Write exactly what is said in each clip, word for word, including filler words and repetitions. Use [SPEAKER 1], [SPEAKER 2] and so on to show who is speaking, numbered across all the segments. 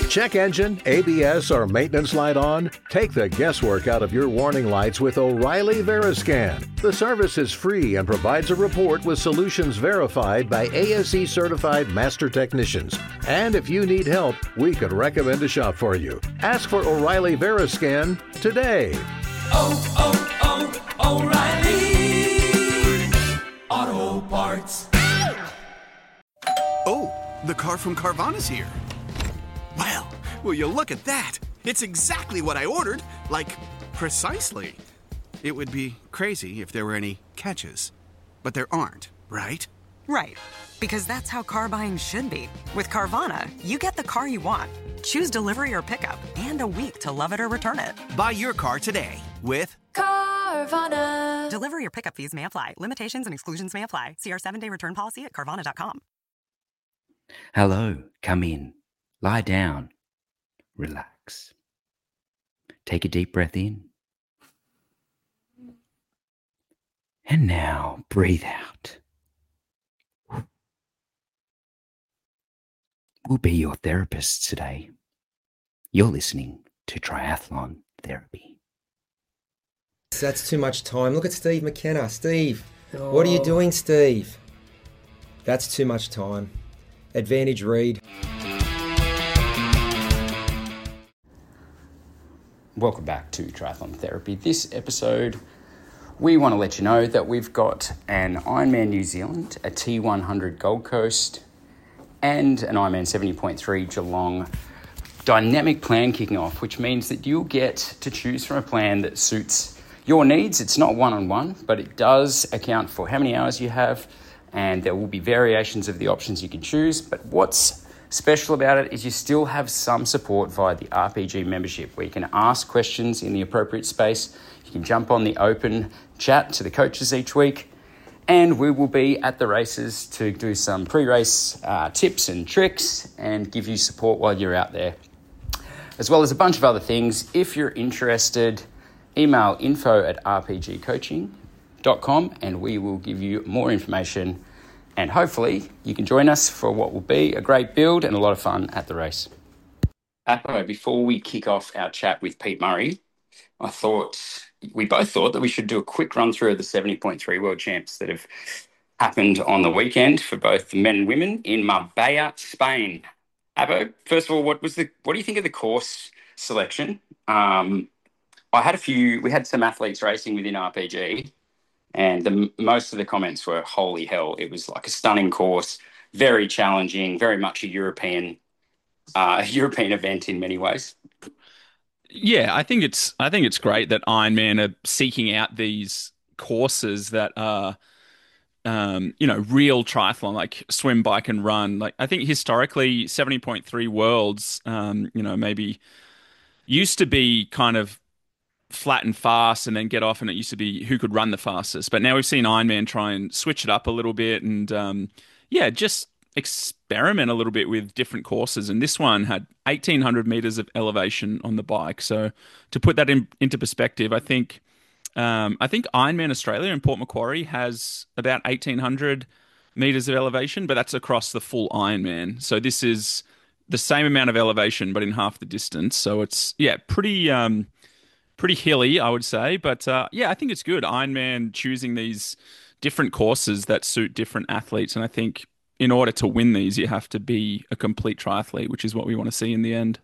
[SPEAKER 1] Check engine, A B S, or maintenance light on? Take the guesswork out of your warning lights with O'Reilly Veriscan. The service is free and provides a report with solutions verified by A S E certified master technicians. And if you need help, we could recommend a shop for you. Ask for O'Reilly Veriscan today.
[SPEAKER 2] Oh, oh, oh, O'Reilly Auto Parts.
[SPEAKER 3] Oh, the car from Carvana's here. Well, will you look at that? It's exactly what I ordered, like, precisely. It would be crazy if there were any catches, but there aren't, right?
[SPEAKER 4] Right, because that's how car buying should be. With Carvana, you get the car you want. Choose delivery or pickup, and a week to love it or return it.
[SPEAKER 3] Buy your car today with
[SPEAKER 4] Carvana. Delivery or pickup fees may apply. Limitations and exclusions may apply. See our seven-day return policy at Carvana dot com.
[SPEAKER 5] Hello, come in. Lie down. Relax. Take a deep breath in. And now breathe out. We'll be your therapists today. You're listening to Triathlon Therapy.
[SPEAKER 6] That's too much time. Look at Steve McKenna. Steve, oh. What are you doing, Steve? That's too much time. Advantage read.
[SPEAKER 5] Welcome back to Triathlon Therapy. This episode, we want to let you know that we've got an Ironman New Zealand, a T one hundred Gold Coast, and an Ironman seventy point three Geelong dynamic plan kicking off, which means that you'll get to choose from a plan that suits your needs. It's not one-on-one, but it does account for how many hours you have, and there will be variations of the options you can choose. But what's special about it is you still have some support via the R P G membership, where you can ask questions in the appropriate space. You can jump on the open chat to the coaches each week, and we will be at the races to do some pre-race uh, tips and tricks and give you support while you're out there, as well as a bunch of other things. If you're interested, email info at r p g coaching dot com and we will give you more information. And hopefully you can join us for what will be a great build and a lot of fun at the race. Apo, before we kick off our chat with Pete Murray, I thought, we both thought that we should do a quick run through of the seventy point three World Champs that have happened on the weekend for both the men and women in Marbella, Spain. Apo, first of all, what was the what do you think of the course selection? Um, I had a few, we had some athletes racing within R P G. And the, most of the comments were, holy hell, it was like a stunning course, very challenging, very much a European uh, European event in many ways.
[SPEAKER 7] Yeah, I think it's I think it's great that Ironman are seeking out these courses that are, um, you know, real triathlon, like swim, bike, and run. Like I think historically, seventy point three Worlds, um, you know, maybe used to be kind of flat and fast and then get off, and it used to be who could run the fastest. But now we've seen Ironman try and switch it up a little bit and, um, yeah, just experiment a little bit with different courses. And this one had eighteen hundred meters of elevation on the bike. So to put that in, into perspective, I think um, I think Ironman Australia in Port Macquarie has about eighteen hundred meters of elevation, but that's across the full Ironman. So this is the same amount of elevation, but in half the distance. So it's, yeah, pretty... Um, Pretty hilly, I would say, but uh, yeah, I think it's good. Ironman choosing these different courses that suit different athletes, and I think in order to win these, you have to be a complete triathlete, which is what we want to see in the end.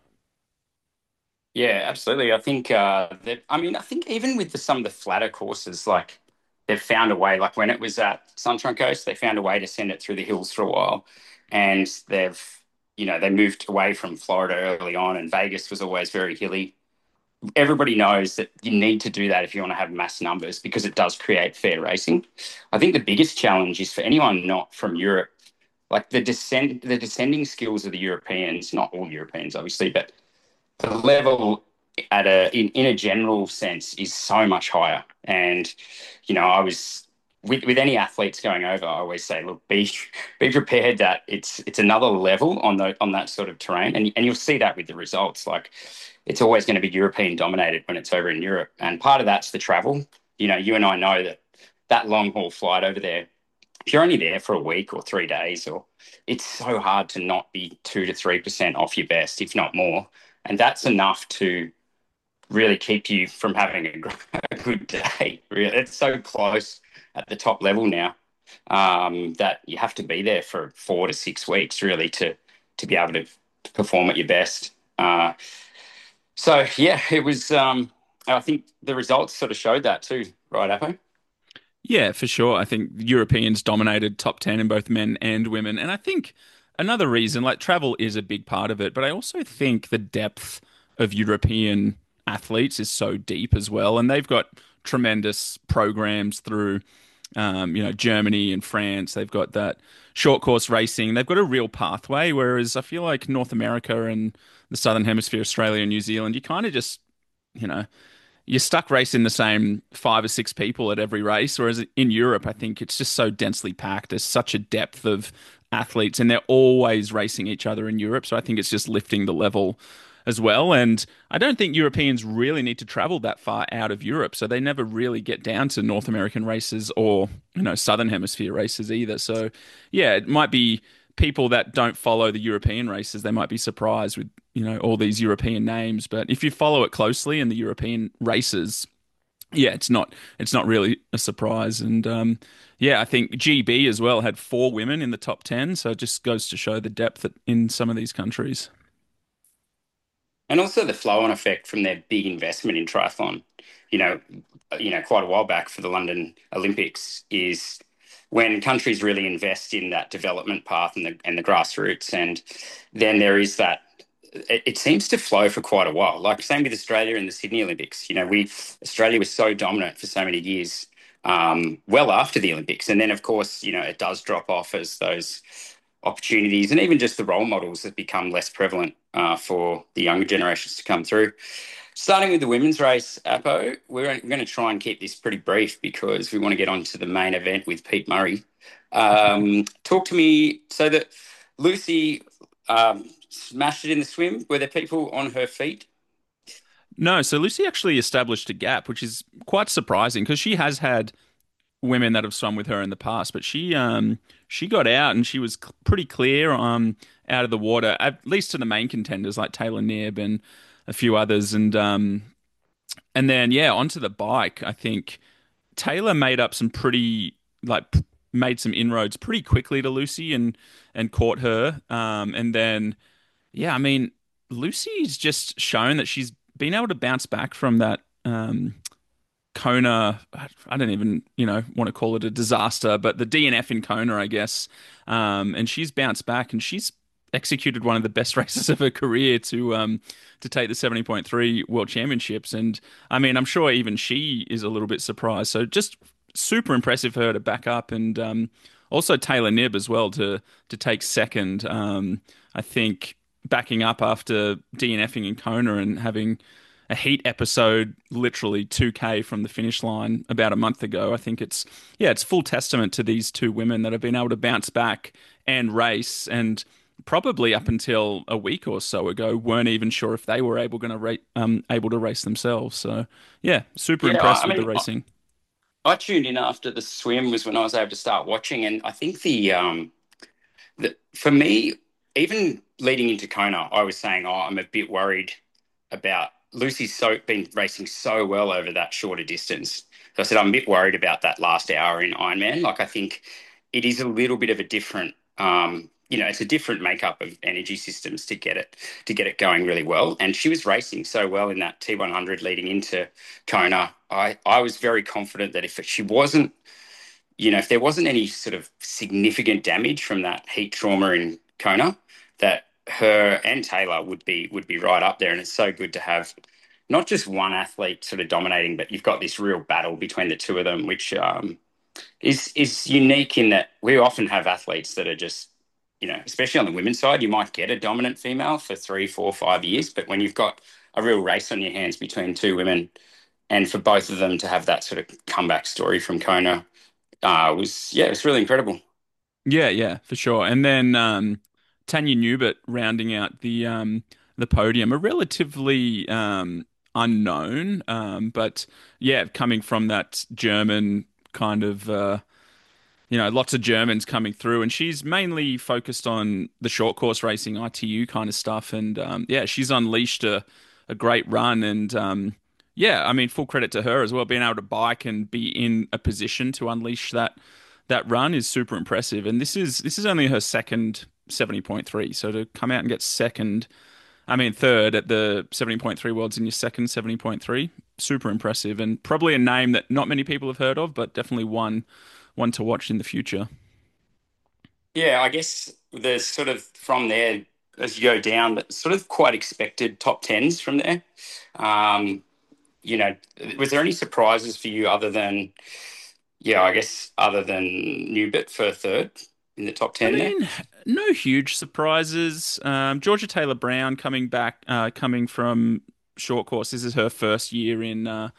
[SPEAKER 5] Yeah, absolutely. I think uh, that. I mean, I think even with the, some of the flatter courses, like they've found a way. Like when it was at Sunshine Coast, they found a way to send it through the hills for a while, and they've, you know, they moved away from Florida early on, and Vegas was always very hilly. Everybody knows that you need to do that if you want to have mass numbers, because it does create fair racing. I think the biggest challenge is for anyone not from Europe, like the descend, the descending skills of the Europeans, not all Europeans, obviously, but the level at a in, in a general sense is so much higher. And, you know, I was with, with any athletes going over, I always say, look, be be prepared that it's it's another level on the on that sort of terrain. And and you'll see that with the results. Like, it's always going to be European dominated when it's over in Europe. And part of that's the travel. You know, you and I know that that long haul flight over there if you're only there for a week or three days, or it's so hard to not be two to three percent off your best, if not more, and that's enough to really keep you from having a, a good day. Really, it's so close at the top level now um, that you have to be there for four to six weeks really to to be able to, to perform at your best. Uh, so yeah, it was. Um, I think the results sort of showed that too, right, Apo?
[SPEAKER 7] Yeah, for sure. I think Europeans dominated top ten in both men and women. And I think another reason, like travel is a big part of it, but I also think the depth of European athletes is so deep as well. And they've got tremendous programs through, um, you know, Germany and France. They've got that short course racing. They've got a real pathway. Whereas I feel like North America and the Southern Hemisphere, Australia and New Zealand, you kind of just, you know, you're stuck racing the same five or six people at every race. Whereas in Europe, I think it's just so densely packed. There's such a depth of athletes, and they're always racing each other in Europe. So I think it's just lifting the level as well. And I don't think Europeans really need to travel that far out of Europe. So they never really get down to North American races or, you know, Southern Hemisphere races either. So yeah, it might be people that don't follow the European races, they might be surprised with, you know, all these European names. But if you follow it closely in the European races, yeah, it's not it's not really a surprise. And um, yeah, I think G B as well had four women in the top ten. So it just goes to show the depth in some of these countries.
[SPEAKER 5] And also the flow-on effect from their big investment in triathlon. You know, you know, quite a while back for the London Olympics is when countries really invest in that development path and the and the grassroots, and then there is that. It, it seems to flow for quite a while. Like same with Australia in the Sydney Olympics. You know, we Australia was so dominant for so many years, um, well after the Olympics, and then of course, you know, it does drop off as those opportunities and even just the role models that become less prevalent uh, for the younger generations to come through. Starting with the women's race, Apo, we're going to try and keep this pretty brief because we want to get on to the main event with Pete Murray. Um, talk to me, so that Lucy um, smashed it in the swim. Were there people on her feet?
[SPEAKER 7] No, so Lucy actually established a gap, which is quite surprising because she has had women that have swum with her in the past, but she um she got out and she was cl- pretty clear um out of the water, at least to the main contenders like Taylor Knibb and a few others, and um and then yeah, onto the bike. I think Taylor made up some pretty like p- made some inroads pretty quickly to Lucy and and caught her, um and then yeah, I mean Lucy's just shown that she's been able to bounce back from that um Kona. I don't even, you know, want to call it a disaster, but the D N F in Kona, I guess. Um, and she's bounced back and she's executed one of the best races of her career to um, to take the seventy point three World Championships. And I mean, I'm sure even she is a little bit surprised. So just super impressive for her to back up, and um, also Taylor Knibb as well to to take second. Um, I think backing up after DNFing in Kona and having a heat episode literally two K from the finish line about a month ago. I think it's, yeah, it's full testament to these two women that have been able to bounce back and race, and probably up until a week or so ago weren't even sure if they were able going to ra- um able to race themselves. So yeah, super
[SPEAKER 5] Yeah,
[SPEAKER 7] impressed
[SPEAKER 5] I
[SPEAKER 7] with
[SPEAKER 5] mean,
[SPEAKER 7] the racing.
[SPEAKER 5] I, I tuned in after the swim was when I was able to start watching, and I think the um the for me, even leading into Kona, I was saying, oh, I'm a bit worried about Lucy's so been racing so well over that shorter distance. So I said, I'm a bit worried about that last hour in Ironman. Like, I think it is a little bit of a different, um, you know, it's a different makeup of energy systems to get it to get it going really well. And she was racing so well in that T one hundred leading into Kona. I, I was very confident that if she wasn't, you know, if there wasn't any sort of significant damage from that heat trauma in Kona, that her and Taylor would be would be right up there. And it's so good to have not just one athlete sort of dominating, but you've got this real battle between the two of them, which um, is is unique in that we often have athletes that are just, you know, especially on the women's side, you might get a dominant female for three, four, five years, but when you've got a real race on your hands between two women, and for both of them to have that sort of comeback story from Kona uh, was, yeah, it was really incredible.
[SPEAKER 7] Yeah, yeah, for sure. And then um, Tanya Newbert rounding out the um, the podium, a relatively um, unknown, um, but yeah, coming from that German kind of uh, you know, lots of Germans coming through, and she's mainly focused on the short course racing, I T U kind of stuff. And um, yeah, she's unleashed a, a great run. And um, yeah, I mean, full credit to her as well. Being able to bike and be in a position to unleash that that run is super impressive. And this is this is only her second seventy point three. So to come out and get second, I mean third at the seventy point three Worlds in your second seventy point three, super impressive, and probably a name that not many people have heard of, but definitely one one to watch in the future.
[SPEAKER 5] Yeah, I guess there's sort of from there as you go down, but sort of quite expected top tens from there. Um, you know, was there any surprises for you other than, yeah, I guess other than Newbert for third in the top ten?
[SPEAKER 7] I mean, there? No huge surprises. Um, Georgia Taylor Brown coming back, uh, coming from short course. This is her first year in. Uh,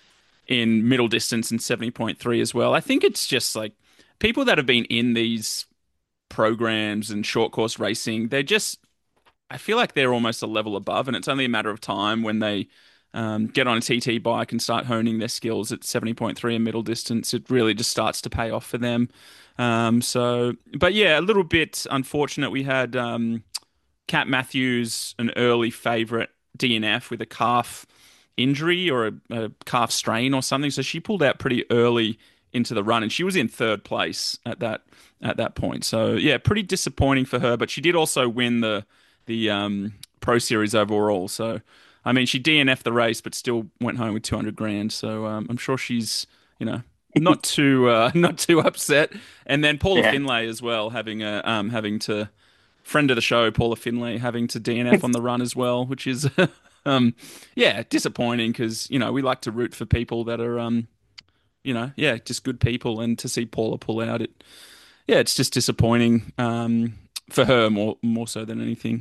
[SPEAKER 7] in middle distance and seventy point three as well. I think it's just like people that have been in these programs and short course racing, they just, I feel like they're almost a level above, and it's only a matter of time when they um, get on a T T bike and start honing their skills at seventy point three and middle distance. It really just starts to pay off for them. Um, so, but yeah, a little bit unfortunate. We had um, Kat Matthews, an early favourite D N F with a calf injury or a, a calf strain or something, so she pulled out pretty early into the run, and she was in third place at that at that point. So yeah, pretty disappointing for her. But she did also win the the um, Pro Series overall. So I mean, she D N F'd the race, but still went home with two hundred grand. So um, I'm sure she's you know not too uh, not too upset. And then Paula yeah. Finlay as well, having a um, having to friend of the show, Paula Finlay, having to D N F on the run as well, which is. Um, yeah, disappointing because, you know, we like to root for people that are, um, you know, yeah, just good people. And to see Paula pull out, it, yeah, it's just disappointing um, for her more more so than anything.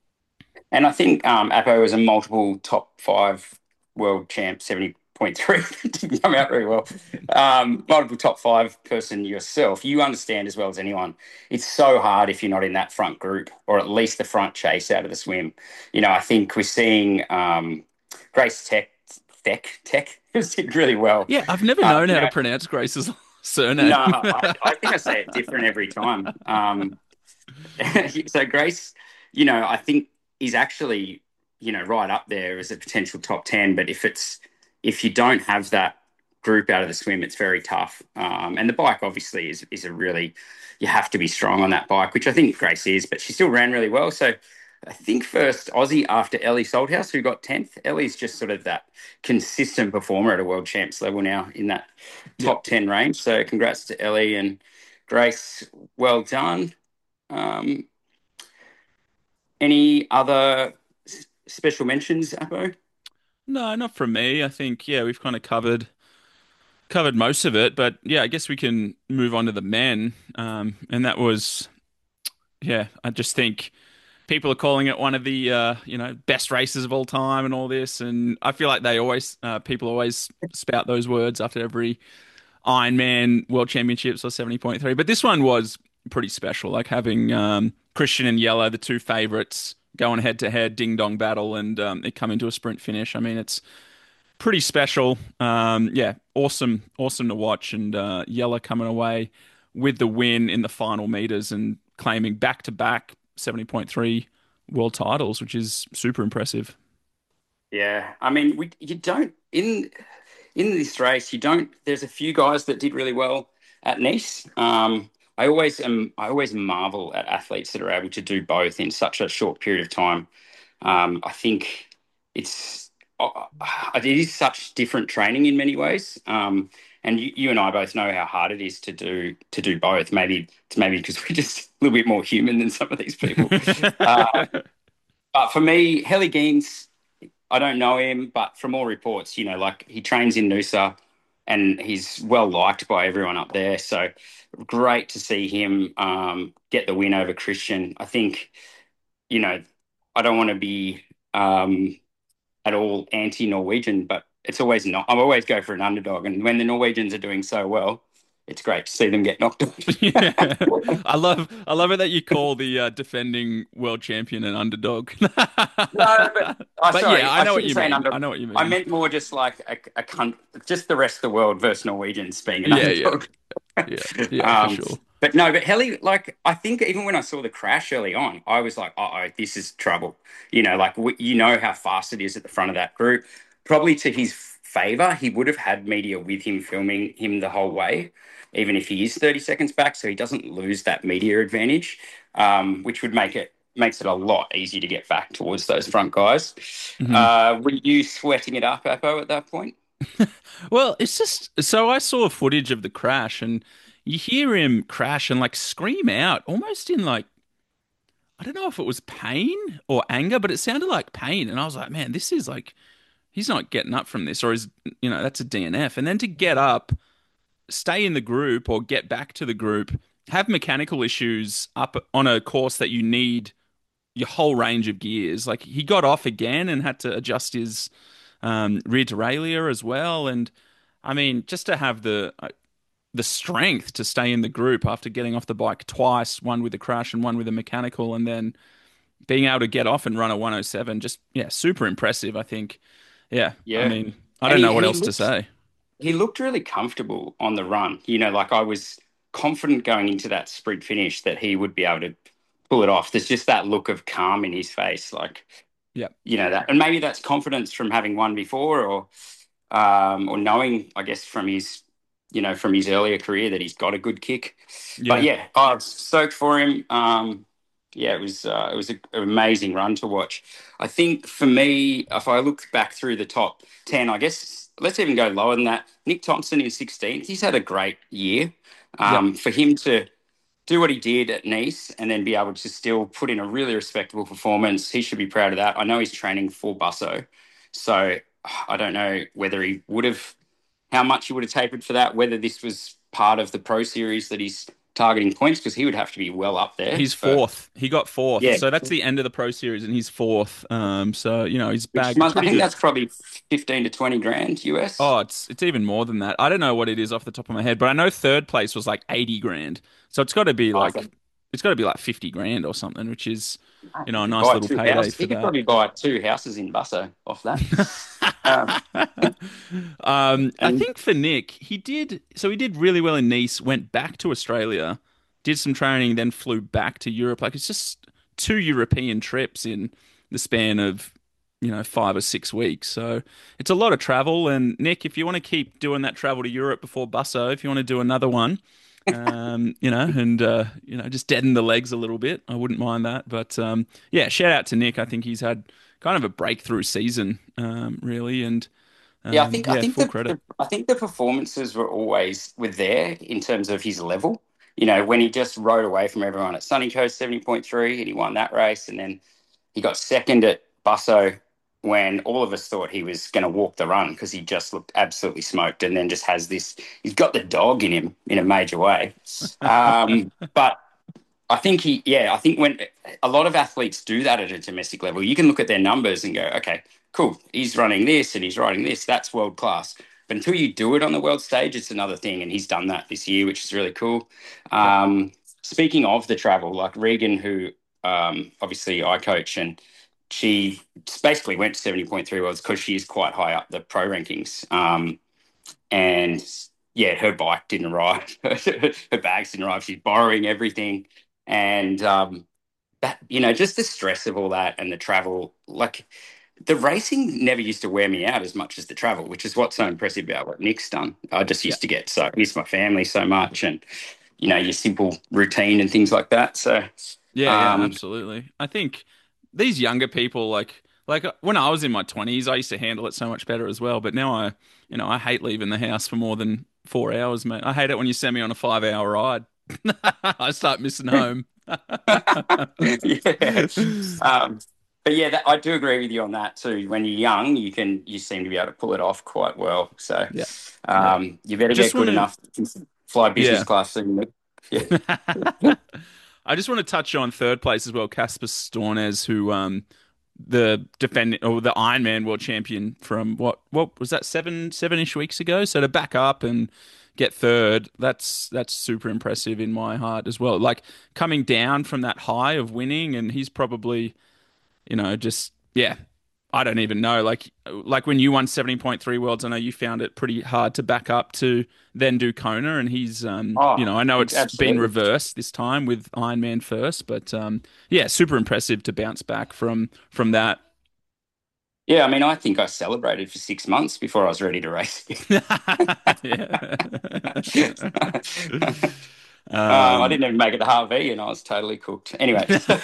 [SPEAKER 5] And I think um, Apo was a multiple top five world champ, seventy point three. Didn't come out very well. Um, multiple top five person yourself. You understand as well as anyone. It's so hard if you're not in that front group or at least the front chase out of the swim. You know, I think we're seeing um, Grace Tech, Tech, Tech did really well.
[SPEAKER 7] Yeah, I've never known um, how know, to pronounce Grace's surname.
[SPEAKER 5] No, I, I think I say it different every time. Um, so Grace, you know, I think is actually, you know, right up there as a potential top ten. But if it's if you don't have that group out of the swim, it's very tough. Um, and the bike obviously is is a really, you have to be strong on that bike, which I think Grace is, but she still ran really well. So I think first Aussie after Ellie Salthouse, who got tenth. Ellie's just sort of that consistent performer at a world champs level now in that top yep. ten range. So congrats to Ellie and Grace. Well done. Um, any other s- special mentions, Apo?
[SPEAKER 7] No, not from me. I think, yeah, we've kind of covered covered most of it. But, yeah, I guess we can move on to the men. Um, and that was, yeah, I just think people are calling it one of the, uh, you know, best races of all time and all this. And I feel like they always, uh, people always spout those words after every Ironman World Championships or seventy point three. But this one was pretty special, like having um, Christian and Yella, the two favourites, going head to head, ding dong battle, and um, it come into a sprint finish. I mean, it's pretty special. Um, yeah, awesome, awesome to watch. And uh, Yella coming away with the win in the final meters and claiming back to back seventy point three world titles, which is super impressive.
[SPEAKER 5] Yeah, I mean, we you don't in in this race, you don't. There's a few guys that did really well at Nice. Um, I always am. I always marvel at athletes that are able to do both in such a short period of time. Um, I think it's uh, it is such different training in many ways. Um, and you, you and I both know how hard it is to do to do both. Maybe it's maybe because we're just a little bit more human than some of these people. uh, but for me, Helly Gaines, I don't know him, but from all reports, you know, like he trains in Noosa and he's well liked by everyone up there. So great to see him um, get the win over Christian. I think, you know, I don't want to be um, at all anti-Norwegian, but it's always not. I always go for an underdog. And when the Norwegians are doing so well, it's great to see them get knocked out.
[SPEAKER 7] Yeah. I love I love it that you call the uh, defending world champion an underdog.
[SPEAKER 5] No, but, oh,
[SPEAKER 7] but
[SPEAKER 5] sorry,
[SPEAKER 7] yeah, I know
[SPEAKER 5] I
[SPEAKER 7] what you mean.
[SPEAKER 5] Under,
[SPEAKER 7] I know what you mean.
[SPEAKER 5] I meant more just like a, a cunt, just the rest of the world versus Norwegians being an
[SPEAKER 7] yeah,
[SPEAKER 5] underdog.
[SPEAKER 7] Yeah, yeah, for
[SPEAKER 5] um,
[SPEAKER 7] sure.
[SPEAKER 5] but no, but Helly, like, I think even when I saw the crash early on, I was like, uh oh, this is trouble. You know, like, w- you know how fast it is at the front of that group. Probably to his favor, he would have had media with him filming him the whole way, even if he is thirty seconds back, so he doesn't lose that media advantage, um, which would make it makes it a lot easier to get back towards those front guys.
[SPEAKER 7] Mhm.
[SPEAKER 5] Uh, were you sweating it up, Apo, at that point?
[SPEAKER 7] Well, it's just so I saw footage of the crash, and you hear him crash and like scream out, almost in like I don't know if it was pain or anger, but it sounded like pain, and I was like, man, this is like he's not getting up from this, or is you know that's a D N F, and then to get up, stay in the group, or get back to the group, have mechanical issues up on a course that you need your whole range of gears. Like he got off again and had to adjust his um, rear derailleur as well. And I mean, just to have the uh, the strength to stay in the group after getting off the bike twice, one with a crash and one with a mechanical, and then being able to get off and run a one oh seven, just yeah, super impressive. I think. Yeah, I
[SPEAKER 5] Yeah.
[SPEAKER 7] mean, I
[SPEAKER 5] And
[SPEAKER 7] don't
[SPEAKER 5] he
[SPEAKER 7] know what
[SPEAKER 5] and he
[SPEAKER 7] else to
[SPEAKER 5] looked
[SPEAKER 7] say.
[SPEAKER 5] he looked really comfortable on the run. You know, like I was confident going into that sprint finish that he would be able to pull it off. There's just that look of calm in his face, like
[SPEAKER 7] Yeah,
[SPEAKER 5] you know that, and maybe that's confidence from having won before, or um, or knowing, I guess, from his you know from his earlier career that he's got a good kick. But
[SPEAKER 7] yeah,
[SPEAKER 5] yeah, I was stoked for him. Um, yeah, it was uh, it was a, an amazing run to watch. I think for me, if I look back through the top ten, I guess let's even go lower than that. Nick Thompson in sixteenth. He's had a great year.
[SPEAKER 7] yep.
[SPEAKER 5] Um, for him to do what he did at Nice and then be able to still put in a really respectable performance, he should be proud of that. I know he's training for Busso, so I don't know whether he would have, how much he would have tapered for that, whether this was part of the Pro Series that he's targeting points, because he would have to be well up there.
[SPEAKER 7] He's
[SPEAKER 5] For
[SPEAKER 7] fourth. He got fourth.
[SPEAKER 5] yeah,
[SPEAKER 7] So that's the end of the Pro Series, and he's fourth. Um, so you know he's
[SPEAKER 5] which
[SPEAKER 7] bagged a
[SPEAKER 5] must, I
[SPEAKER 7] pretty
[SPEAKER 5] think
[SPEAKER 7] good.
[SPEAKER 5] that's probably fifteen to twenty grand U S.
[SPEAKER 7] Oh, it's it's even more than that. I don't know what it is off the top of my head, but I know third place was like eighty grand. So it's got to be
[SPEAKER 5] I
[SPEAKER 7] like it's got to be like fifty grand or something, which is you know a
[SPEAKER 5] He could
[SPEAKER 7] nice
[SPEAKER 5] buy
[SPEAKER 7] little
[SPEAKER 5] two
[SPEAKER 7] payday
[SPEAKER 5] houses.
[SPEAKER 7] for
[SPEAKER 5] He could
[SPEAKER 7] that.
[SPEAKER 5] probably buy two houses in Busso off that. um,
[SPEAKER 7] Um, I
[SPEAKER 5] and
[SPEAKER 7] think for Nick, he did so he did really well in Nice, went back to Australia, did some training, then flew back to Europe. Like it's just two European trips in the span of, you know, five or six weeks. So it's a lot of travel. And Nick, if you want to keep doing that travel to Europe before Busso, if you want to do another one, um, you know, and uh, you know, just deaden the legs a little bit, I wouldn't mind that. But um, yeah, shout out to Nick. I think he's had kind of a breakthrough season, um, really, and
[SPEAKER 5] yeah, I
[SPEAKER 7] um,
[SPEAKER 5] think I
[SPEAKER 7] yeah,
[SPEAKER 5] think
[SPEAKER 7] full
[SPEAKER 5] the,
[SPEAKER 7] credit.
[SPEAKER 5] the I think the performances were always were there in terms of his level. You know, when he just rode away from everyone at Sunny Coast seventy point three and he won that race, and then he got second at Busso when all of us thought he was going to walk the run because he just looked absolutely smoked, and then just has this. He's got the dog in him in a major way. Um, but I think he, yeah, I think when a lot of athletes do that at a domestic level, you can look at their numbers and go, okay, cool, he's running this and he's riding this, that's world class. But until you do it on the world stage, it's another thing. And he's done that this year, which is really cool.
[SPEAKER 7] Yeah.
[SPEAKER 5] Um, speaking of the travel, like Regan, who um, obviously I coach, and she basically went to seventy point three worlds because she is quite high up the pro rankings. Um, and yeah, her bike didn't arrive, her bags didn't arrive. She's borrowing everything. And um, that, you know, just the stress of all that and the travel, like the racing never used to wear me out as much as the travel, which is what's so impressive about what Nick's done. I just
[SPEAKER 7] Yeah.
[SPEAKER 5] used to get so miss my family so much, and you know, your simple routine and things like that. So
[SPEAKER 7] Yeah, yeah,
[SPEAKER 5] um,
[SPEAKER 7] absolutely. I think these younger people, like, like uh, when I was in my twenties, I used to handle it so much better as well. But now I, you know, I hate leaving the house for more than four hours, mate. I hate it when you send me on a five-hour ride. I start missing home.
[SPEAKER 5] yeah. Um, but yeah, that, I do agree with you on that too. When you're young, you can you seem to be able to pull it off quite well. So
[SPEAKER 7] Yeah, yeah.
[SPEAKER 5] um, you better
[SPEAKER 7] Just
[SPEAKER 5] get good
[SPEAKER 7] want to,
[SPEAKER 5] enough to fly business
[SPEAKER 7] yeah.
[SPEAKER 5] class soon. Nick. Yeah.
[SPEAKER 7] I just want to touch on third place as well, Casper Stornes, who um the defending or the Ironman world champion from what what was that seven seven-ish weeks ago. So to back up and get third, that's that's super impressive in my heart as well. Like coming down from that high of winning, and he's probably, you know, just yeah, I don't even know. Like like when you won seventy point three Worlds, I know you found it pretty hard to back up to then do Kona, and he's um you
[SPEAKER 5] Oh,
[SPEAKER 7] know, I know it's been
[SPEAKER 5] absolutely.
[SPEAKER 7] reversed this time with Ironman first, but um yeah, super impressive to bounce back from from that.
[SPEAKER 5] Yeah, I mean, I think I celebrated for six months before I was ready to race
[SPEAKER 7] Yeah.
[SPEAKER 5] again. Um, I
[SPEAKER 7] Um
[SPEAKER 5] didn't even make it to Harvey, and I was totally cooked. Anyway, so,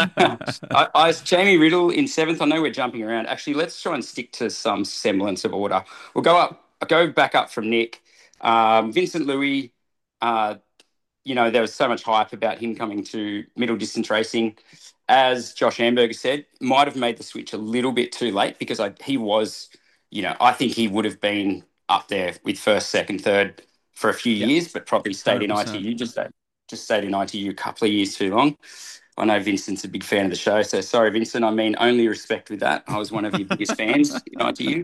[SPEAKER 5] I, I Jamie Riddle in seventh. I know we're jumping around. Actually, let's try and stick to some semblance of order. We'll go up. I'll go back up from Nick. Um, Vincent Louis. Uh, you know, there was so much hype about him coming to middle distance racing. As Josh Amberger said, might have made the switch a little bit too late because I, he was, you know, I think he would have been up there with first, second, third for a few
[SPEAKER 7] yeah,
[SPEAKER 5] years, but probably stayed in
[SPEAKER 7] one hundred percent.
[SPEAKER 5] I T U, just, just stayed in I T U a couple of years too long. I know Vincent's a big fan of the show, so sorry, Vincent. I mean, only respect with that. I was one of your biggest fans in I T U.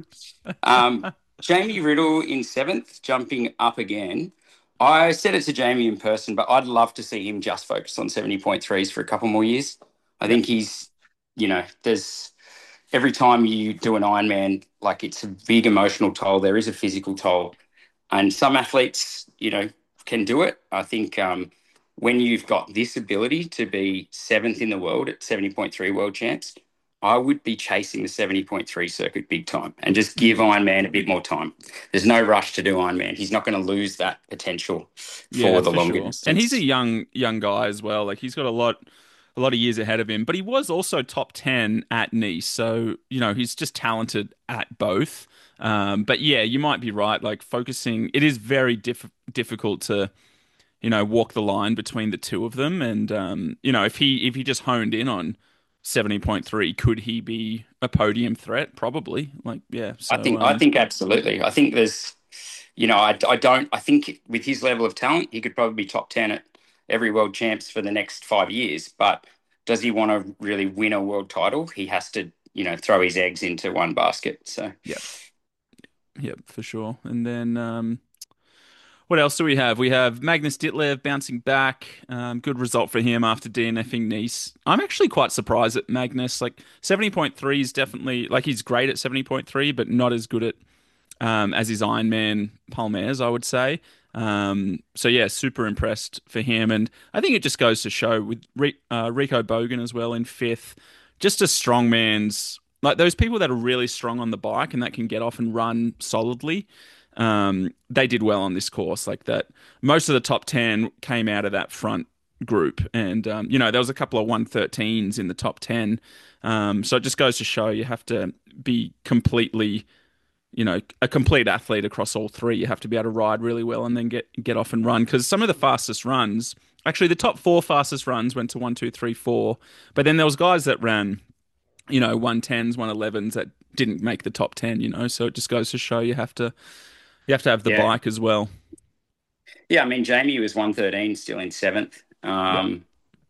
[SPEAKER 5] Um, Jamie Riddle in seventh, jumping up again. I said it to Jamie in person, but I'd love to see him just focus on seventy point threes for a couple more years. I
[SPEAKER 7] Yep.
[SPEAKER 5] think he's, you know, there's every time you do an Ironman, like it's a big emotional toll. There is a physical toll. And some athletes, you know, can do it. I think um, when you've got this ability to be seventh in the world at seventy point three world champs, I would be chasing the seventy point three circuit big time and just give Ironman a bit more time. There's no rush to do Ironman. He's not going to lose that potential
[SPEAKER 7] Yeah,
[SPEAKER 5] for the
[SPEAKER 7] for
[SPEAKER 5] longer
[SPEAKER 7] sure. And he's a
[SPEAKER 5] distance.
[SPEAKER 7] young young guy as well. Like he's got a lot a lot of years ahead of him, but he was also top ten at Nice. So, you know, he's just talented at both. Um, but yeah, you might be right. Like focusing, it is very diff difficult to, you know, walk the line between the two of them. And um, you know, if he if he just honed in on seventy point three, could he be a podium threat? Probably. Like, yeah.
[SPEAKER 5] I
[SPEAKER 7] So
[SPEAKER 5] think I
[SPEAKER 7] um
[SPEAKER 5] think absolutely. I think there's, you know, I, I don't. I think with his level of talent, he could probably be top ten at every world champs for the next five years. But does he want to really win a world title? He has to, you know, throw his eggs into one basket. So
[SPEAKER 7] yeah, yeah, for sure. And then um what else do we have? We have Magnus Ditlev bouncing back. Um, good result for him after DNFing Nice. I'm actually quite surprised at Magnus. Like seventy point three is definitely like he's great at seventy point three, but not as good at um, as his Ironman Palmares, I would say. Um, so yeah, super impressed for him, and I think it just goes to show with Ri- uh, Rico Bogan as well in fifth, just a strong man's like those people that are really strong on the bike and that can get off and run solidly. Um, they did well on this course, like that. Most of the top ten came out of that front group, and um, you know there was a couple of one thirteens in the top ten. Um, so it just goes to show you have to be completely you know, a complete athlete across all three. You have to be able to ride really well and then get get off and run. Because some of the fastest runs, actually, the top four fastest runs went to one, two, three, four. But then there was guys that ran, you know, one tens, one elevens that didn't make the top ten. You know, so it just goes to show you have to you have to have the
[SPEAKER 5] yeah,
[SPEAKER 7] bike as well.
[SPEAKER 5] yeah. I mean, Jamie was one thirteen, still in seventh.
[SPEAKER 7] Yeah,
[SPEAKER 5] Um,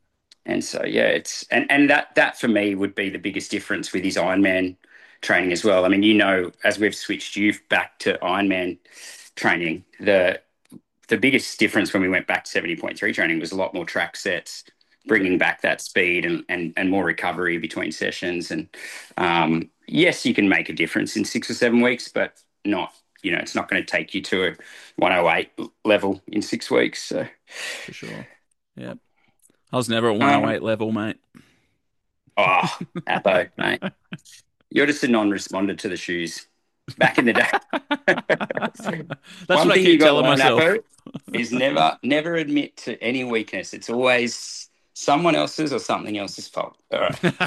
[SPEAKER 5] and so yeah, it's and and that that for me would be the biggest difference with his Ironman training as well. I mean, you know, as we've switched you back to Ironman training, the the biggest difference when we went back to seventy point three training was a lot more track sets, bringing back that speed and and, and more recovery between sessions. And um, yes, you can make a difference in six or seven weeks, but not, you know, it's not going to take you to a one oh eight level in six weeks. So,
[SPEAKER 7] for sure. Yeah, I was never at
[SPEAKER 5] um,
[SPEAKER 7] one oh eight level, mate.
[SPEAKER 5] oh, Apo, mate. You're just a non-responder to the shoes. Back in the day.
[SPEAKER 7] That's
[SPEAKER 5] One
[SPEAKER 7] what I
[SPEAKER 5] thing you
[SPEAKER 7] keep
[SPEAKER 5] got to
[SPEAKER 7] telling
[SPEAKER 5] learn,
[SPEAKER 7] myself.
[SPEAKER 5] Apo, is never, never admit to any weakness. It's always someone else's or something else's fault. All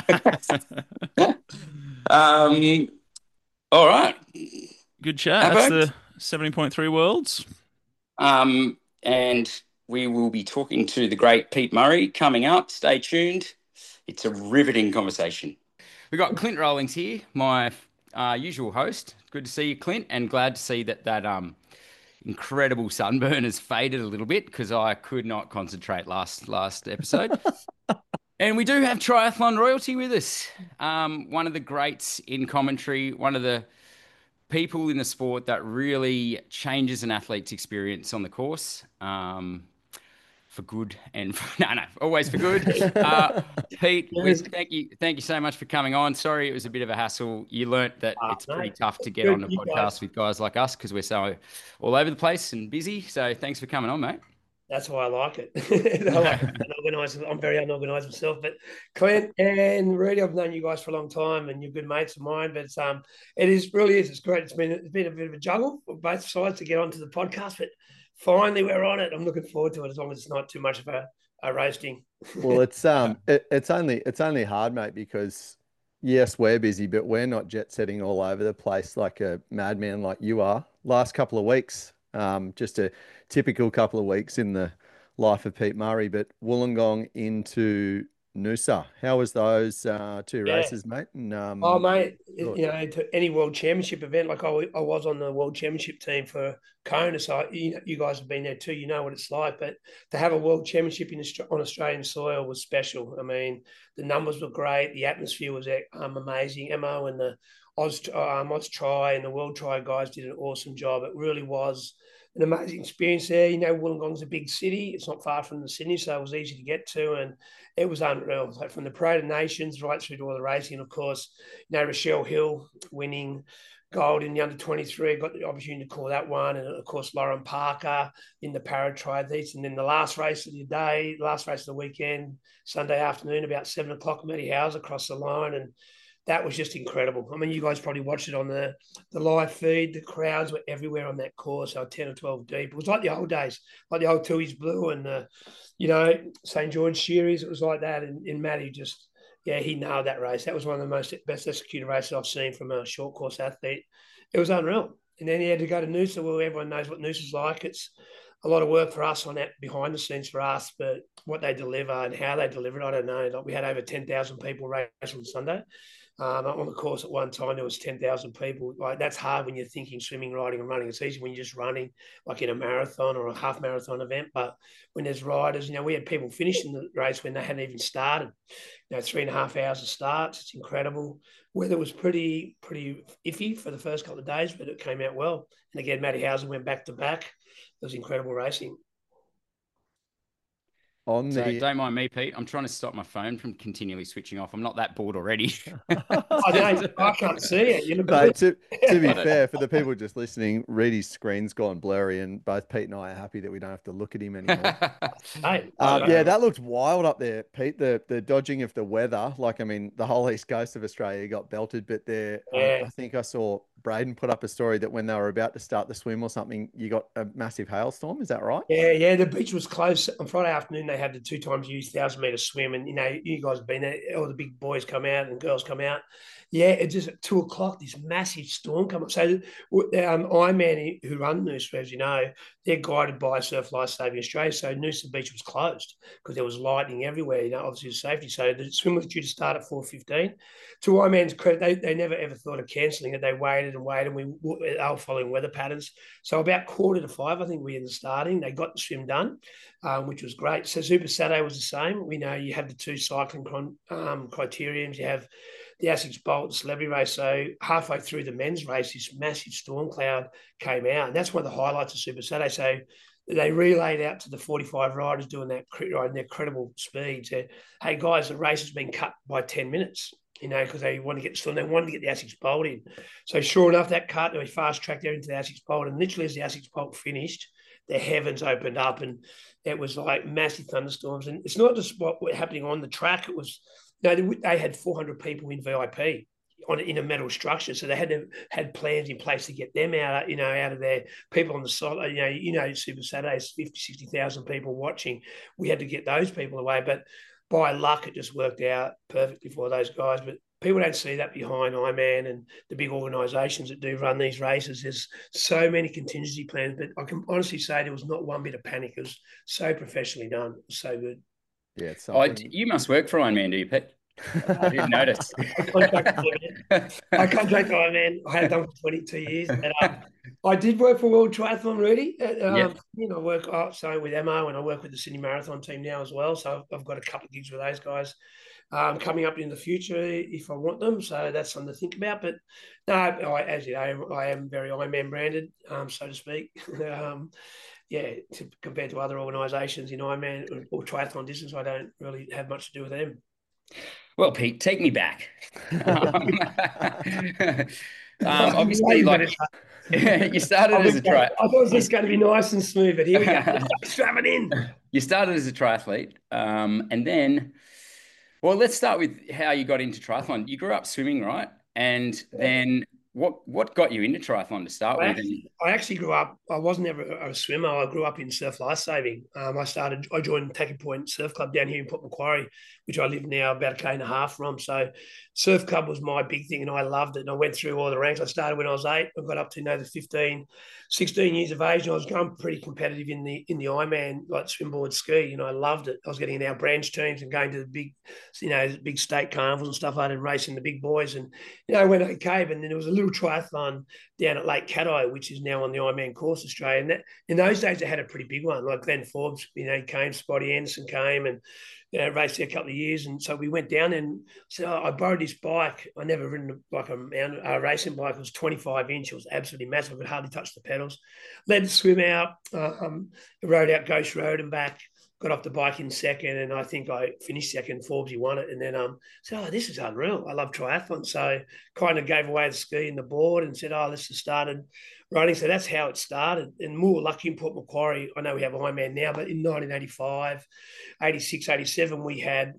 [SPEAKER 5] right. um, all right.
[SPEAKER 7] Good chat. That's
[SPEAKER 5] Apo.
[SPEAKER 7] the seventy point three worlds.
[SPEAKER 5] Um, and we will be talking to the great Pete Murray coming up. Stay tuned. It's a riveting conversation. We've got Clint Rawlings here, my uh, usual host. Good to see you, Clint, and glad to see that that um, incredible sunburn has faded a little bit because I could not concentrate last last episode. And we do have triathlon royalty with us. Um, one of the greats in commentary, one of the people in the sport that really changes an athlete's experience on the course. Um, for good and for, no, no, always for good. Uh, Pete, we, thank you, thank you so much for coming on. Sorry, it was a bit of a hassle. You learnt that
[SPEAKER 8] Ah,
[SPEAKER 5] it's pretty
[SPEAKER 8] mate.
[SPEAKER 5] tough to get
[SPEAKER 8] Good,
[SPEAKER 5] on the
[SPEAKER 8] you
[SPEAKER 5] podcast
[SPEAKER 8] guys.
[SPEAKER 5] with guys like us because we're so all over the place and busy. So thanks for coming on, mate.
[SPEAKER 8] That's why I like it. I like unorganised. I'm very unorganised myself. But Clint and Rudy, I've known you guys for a long time, and you're good mates of mine. But um, it is really is. It's great. It's been it's been a bit of a juggle for both sides to get onto the podcast, but finally we're on it. I'm looking forward to it as long as it's not too much of a, a roasting.
[SPEAKER 9] Well, it's um, it, it's only it's only hard, mate, because yes, we're busy, but we're not jet setting all over the place like a madman like you are. Last couple of weeks, um, just a typical couple of weeks in the life of Pete Murray, but Wollongong into Noosa. How was those uh, two
[SPEAKER 8] Yeah.
[SPEAKER 9] races, mate? And, um,
[SPEAKER 8] Oh, mate,
[SPEAKER 9] good.
[SPEAKER 8] you know, to any world championship event, like I, I was on the world championship team for Kona, so you, you guys have been there too. You know what it's like. But to have a world championship in on Australian soil was special. I mean, the numbers were great. The atmosphere was um, amazing. Mo and the Oz, um, Oz Tri and the World Tri guys did an awesome job. It really was an amazing experience there. You know, Wollongong's a big city. It's not far from the Sydney, so it was easy to get to, and it was unreal. Like from the Parade of Nations right through to all the racing. Of course, you know, Rochelle Hill winning gold in the under twenty-three. Got the opportunity to call that one, and of course Lauren Parker in the Para Triathletes, and then the last race of the day, last race of the weekend, Sunday afternoon, about seven o'clock, Matty Howes across the line, and that was just incredible. I mean, you guys probably watched it on the, the live feed. The crowds were everywhere on that course. So ten or twelve deep. It was like the old days, like the old Tooheys Blue and the, you know, Saint George Series. It was like that. And, and Matty just, yeah, he nailed that race. That was one of the most best executed races I've seen from a short course athlete. It was unreal. And then he had to go to Noosa. Well, everyone knows what Noosa's like. It's a lot of work for us on that behind the scenes for us, but what they deliver and how they deliver it, I don't know. Like we had over ten thousand people race on Sunday. Um, on the course at one time, there was ten thousand people. Like that's hard when you're thinking swimming, riding, and running. It's easy when you're just running, like in a marathon or a half marathon event. But when there's riders, you know, we had people finishing the race when they hadn't even started. You know, three and a half hours of starts. It's incredible. Weather was pretty, pretty iffy for the first couple of days, but it came out well. And again, Matty Hauser went back to back. It was incredible racing.
[SPEAKER 9] On
[SPEAKER 5] So
[SPEAKER 9] the,
[SPEAKER 5] don't mind me, Pete. I'm trying to stop my phone from continually switching off. I'm not that bored already.
[SPEAKER 8] I don't, I can't see it. You look
[SPEAKER 9] Mate,
[SPEAKER 8] good.
[SPEAKER 9] to, to be fair, for the people just listening, Reedy's screen's gone blurry, and both Pete and I are happy that we don't have to look at him anymore.
[SPEAKER 8] Hey,
[SPEAKER 9] Um, yeah, that looked wild up there, Pete. The the dodging of the weather, like I mean, the whole east coast of Australia got belted, but there,
[SPEAKER 8] Yeah.
[SPEAKER 9] um, I think I saw Braden put up a story that when they were about to start the swim or something, you got a massive hailstorm. Is that right?
[SPEAKER 8] Yeah, yeah. The beach was closed on Friday afternoon. They had the two times used thousand meter swim, and you know, you guys have been there. All the big boys come out and girls come out. Yeah, it just at two o'clock, this massive storm come up. So, um, Ironman who run Noosa, as you know, they're guided by Surf Life Saving Australia. So Noosa Beach was closed because there was lightning everywhere. You know, obviously safety. So the swim was due to start at four fifteen. To Ironman's credit, they, they never ever thought of cancelling it. They waited and waited. And we they were following weather patterns. So about quarter to five, I think we ended starting. They got the swim done, um, which was great. So Super Saturday was the same. We know you have the two cycling con, um, criteriums. You have the Asics Bolt celebrity race. So halfway through the men's race, this massive storm cloud came out. And that's one of the highlights of Super Saturday. So they relayed out to the forty-five riders doing that riding their credible speed. Said, hey, guys, the race has been cut by ten minutes, you know, because they want to get still. They wanted to get the Asics Bolt in. So sure enough, that cut, they fast-tracked there into the Asics Bolt. And literally as the Asics Bolt finished, the heavens opened up and it was like massive thunderstorms. And it's not just what was happening on the track. It was, you know, they had four hundred people in V I P on in a metal structure, so they had to had plans in place to get them out, you know, out of there. People on the side, you know, you know, Super Saturdays, fifty, sixty thousand people watching. We had to get those people away, but by luck, it just worked out perfectly for those guys. But people don't see that behind Ironman and the big organisations that do run these races. There's so many contingency plans, but I can honestly say there was not one bit of panic. It was so professionally done. It was so good.
[SPEAKER 9] Yeah, it's
[SPEAKER 5] Oh,
[SPEAKER 9] something.
[SPEAKER 5] you must work for Ironman, do you, Pete? I didn't notice.
[SPEAKER 8] I contracted I contracted Ironman. I had done for twenty-two years. And, um, I did work for World Triathlon, Rudy. Um,
[SPEAKER 5] Yep.
[SPEAKER 8] You know, I work oh, so with Emma, and I work with the Sydney Marathon team now as well. So I've, I've got a couple of gigs with those guys um, coming up in the future if I want them. So that's something to think about. But no, I, as you know, I am very Ironman branded, um, so to speak. um, yeah, to, compared to other organisations in Ironman or, or triathlon distance, I don't really have much to do with them.
[SPEAKER 5] Well, Pete, take me back. um, um, obviously,
[SPEAKER 8] Wait,
[SPEAKER 5] like you started
[SPEAKER 8] I
[SPEAKER 5] as a tri.
[SPEAKER 8] I thought it was just going to be nice and smooth, but here we go. Let's strap it in.
[SPEAKER 5] You started as a triathlete, um, and then, well, let's start with how you got into triathlon. You grew up swimming, right? And then what what got you into triathlon to start
[SPEAKER 8] I
[SPEAKER 5] with?
[SPEAKER 8] actually, I actually grew up, I wasn't ever a swimmer. I grew up in surf lifesaving. Um, I started, I joined Taking Point Surf Club down here in Port Macquarie, which I live now about a K and a half from. So surf club was my big thing and I loved it. And I went through all the ranks. I started when I was eight. I got up to, you know, the fifteen, sixteen years of age. And I was going pretty competitive in the in the Ironman, like swimboard ski. You know, I loved it. I was getting in our branch teams and going to the big, you know, big state carnivals and stuff like that and racing the big boys. And, you know, I went okay, but then there was a little triathlon down at Lake Caddo, which is now on the Ironman course Australia. And that, in those days, they had a pretty big one. Like Glenn Forbes, you know, came, Spotty Anderson came and, you know, raced there a couple of years. And so we went down and so I borrowed this bike. I never ridden like a, mountain, a racing bike. It was twenty-five inch. It was absolutely massive. I could hardly touch the pedals. Led the swim out, uh, um, rode out Ghost Road and back. Got off the bike in second, and I think I finished second. Forbes, he won it, and then um, said, "Oh, this is unreal. I love triathlon." So kind of gave away the ski and the board, and said, "Oh, let's just started running." So that's how it started. And more lucky in Port Macquarie. I know we have Ironman now, but in nineteen eighty-five, eighty-six, eighty-seven, we had.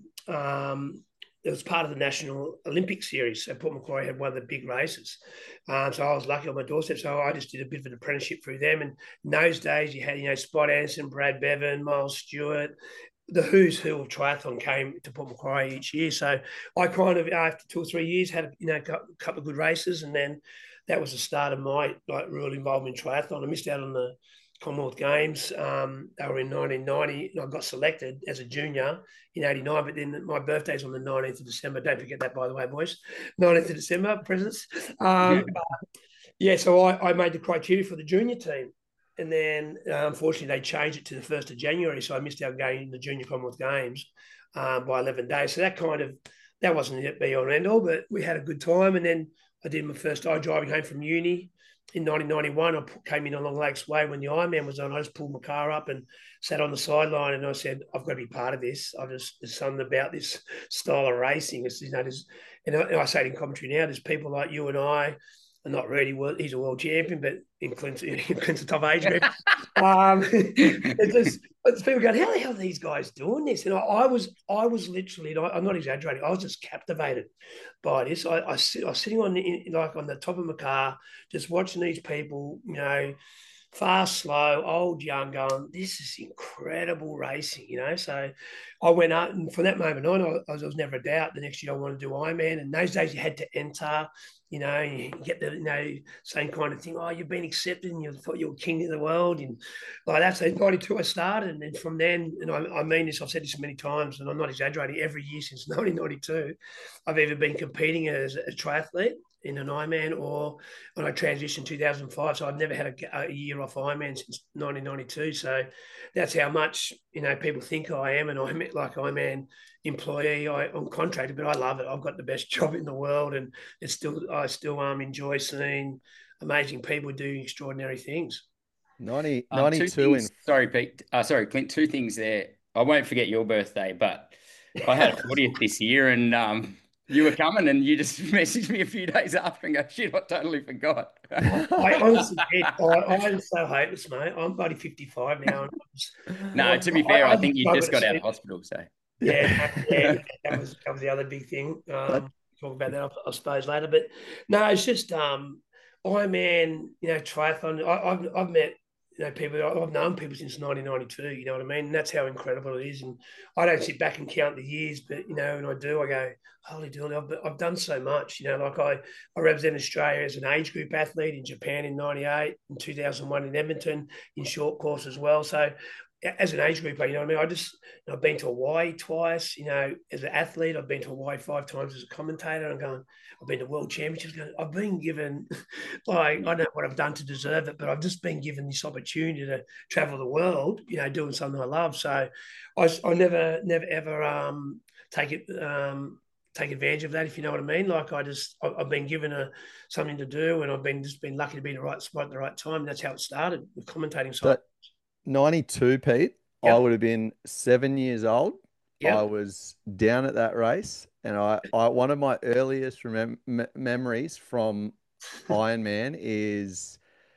[SPEAKER 8] Um, it was part of the National Olympic Series. So Port Macquarie had one of the big races. Um, so I was lucky on my doorstep. So I just did a bit of an apprenticeship through them. And in those days, you had, you know, Spot Anderson, Brad Bevan, Miles Stewart. The who's who of triathlon came to Port Macquarie each year. So I kind of, after two or three years, had, you know, a couple of good races. And then that was the start of my like real involvement in triathlon. I missed out on the Commonwealth Games. Um, they were in nineteen ninety, and I got selected as a junior in eighty-nine. But then my birthday's on the nineteenth of December. Don't forget that, by the way, boys. nineteenth of December, presents. Um, yeah. yeah, so I, I made the criteria for the junior team. And then, uh, unfortunately, they changed it to the first of January. So I missed out going in the Junior Commonwealth Games uh, by eleven days. So that kind of, that wasn't it be all and end all, but we had a good time. And then I did my first I driving home from uni. In nineteen ninety-one, I came in along Lakes Way when the Ironman was on. I just pulled my car up and sat on the sideline, and I said, "I've got to be part of this. I just there's something about this style of racing." It's, you know, there's, and I, and I say it in commentary now. There's people like you and I, are not really world. He's a world champion, but in Clint's, in Clint's a top age group. um, it's just it's people going, "How the hell are these guys doing this?" And I, I was, I was literally, I, I'm not exaggerating. I was just captivated by this. I, I, I was sitting on the, like on the top of my car, just watching these people, you know, fast, slow, old, young, going, "This is incredible racing," you know. So I went out, and from that moment on, I was, I was never a doubt. The next year, I wanted to do Ironman, and those days you had to enter. You know, you get the, you know, same kind of thing. Oh, you've been accepted and you thought you were king of the world. And like that. So ninety-two, I started. And then from then, and I, I mean this, I've said this many times, and I'm not exaggerating, every year since nineteen ninety-two, I've either been competing as a triathlete in an Ironman or when I transitioned in two thousand five. So I've never had a, a year off Ironman since nineteen ninety-two. So that's how much, you know, people think I am. And I'm like Ironman employee. I, I'm contracted, but I love it. I've got the best job in the world, and it's still I still um enjoy seeing amazing people doing extraordinary things.
[SPEAKER 9] ninety,
[SPEAKER 5] um,
[SPEAKER 9] ninety-two in
[SPEAKER 5] sorry, Pete. Uh, sorry, Clint. Two things there. I won't forget your birthday, but I had a fortieth this year, and um, you were coming, and you just messaged me a few days after and go, "Shit, I totally forgot."
[SPEAKER 8] I honestly did. I, I'm so hopeless, mate. I'm bloody fifty-five now. And just,
[SPEAKER 5] no,
[SPEAKER 8] I,
[SPEAKER 5] to be fair, I, I think you just got out
[SPEAKER 8] sleep.
[SPEAKER 5] of hospital, so.
[SPEAKER 8] Yeah, yeah, that was that was the other big thing. Um, talk about that, I suppose, later. But no, it's just um, Ironman, you know, triathlon. I, I've I've met you know people. I've known people since nineteen ninety-two. You know what I mean? And that's how incredible it is. And I don't sit back and count the years, but you know, when I do, I go, "Holy dooly, I've I've done so much." You know, like I I represent Australia as an age group athlete in Japan in ninety-eight, in two thousand one in Edmonton in short course as well. So. As an age group, you know what I mean? I just, you know, I've been to Hawaii twice, you know, as an athlete. I've been to Hawaii five times as a commentator. I'm going, I've been to world championships. Going, I've been given, like, I don't know what I've done to deserve it, but I've just been given this opportunity to travel the world, you know, doing something I love. So I, I never, never, ever um, take it, um, take advantage of that, if you know what I mean. Like I just, I've been given a something to do, and I've been just been lucky to be in the right spot at the right time. And that's how it started with commentating. So,
[SPEAKER 9] ninety-two, Pete. I
[SPEAKER 8] Yep.
[SPEAKER 9] would have been seven years old. I
[SPEAKER 8] Yep.
[SPEAKER 9] was down at that race, and I, I one of my earliest remem me memories from Ironman is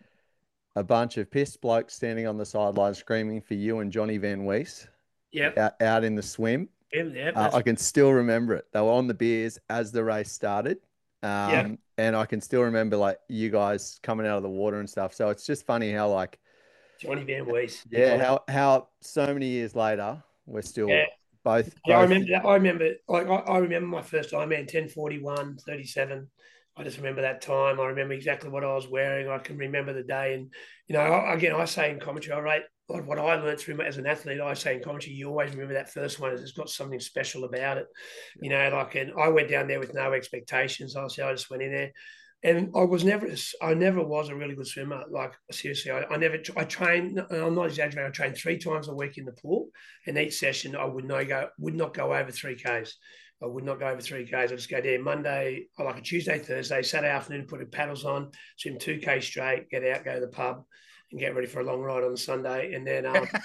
[SPEAKER 9] a bunch of pissed blokes standing on the sideline screaming for you and Johnny Van Wees
[SPEAKER 8] Yep.
[SPEAKER 9] out, out in the swim.
[SPEAKER 8] Yep. Yep.
[SPEAKER 9] Uh,
[SPEAKER 8] That's
[SPEAKER 9] I can still remember it. They were on the beers as the race started.
[SPEAKER 8] yeah.
[SPEAKER 9] Um, and I can still remember like you guys coming out of the water and stuff. So it's just funny how like,
[SPEAKER 8] Johnny Van Wees.
[SPEAKER 9] yeah, how how so many years later we're still
[SPEAKER 8] Yeah.
[SPEAKER 9] both
[SPEAKER 8] Yeah, I
[SPEAKER 9] both
[SPEAKER 8] remember that. I remember, like, I, I remember my first Ironman, ten forty-one, thirty-seven. I just remember that time. I remember exactly what I was wearing. I can remember the day. And, you know, I, again, I say in commentary, I rate what, what I learned through as an athlete. I say in commentary, you always remember that first one. It's got something special about it. You know, like, and I went down there with no expectations. I said, I just went in there. And I was never, I never was a really good swimmer. Like, seriously, I, I never, I trained, I'm not exaggerating, I trained three times a week in the pool. And each session, I would not go, would not go over three Ks. I would not go over three Ks. I just go there Monday, like a Tuesday, Thursday, Saturday afternoon, put the paddles on, swim two K straight, get out, go to the pub, and get ready for a long ride on Sunday. And then um,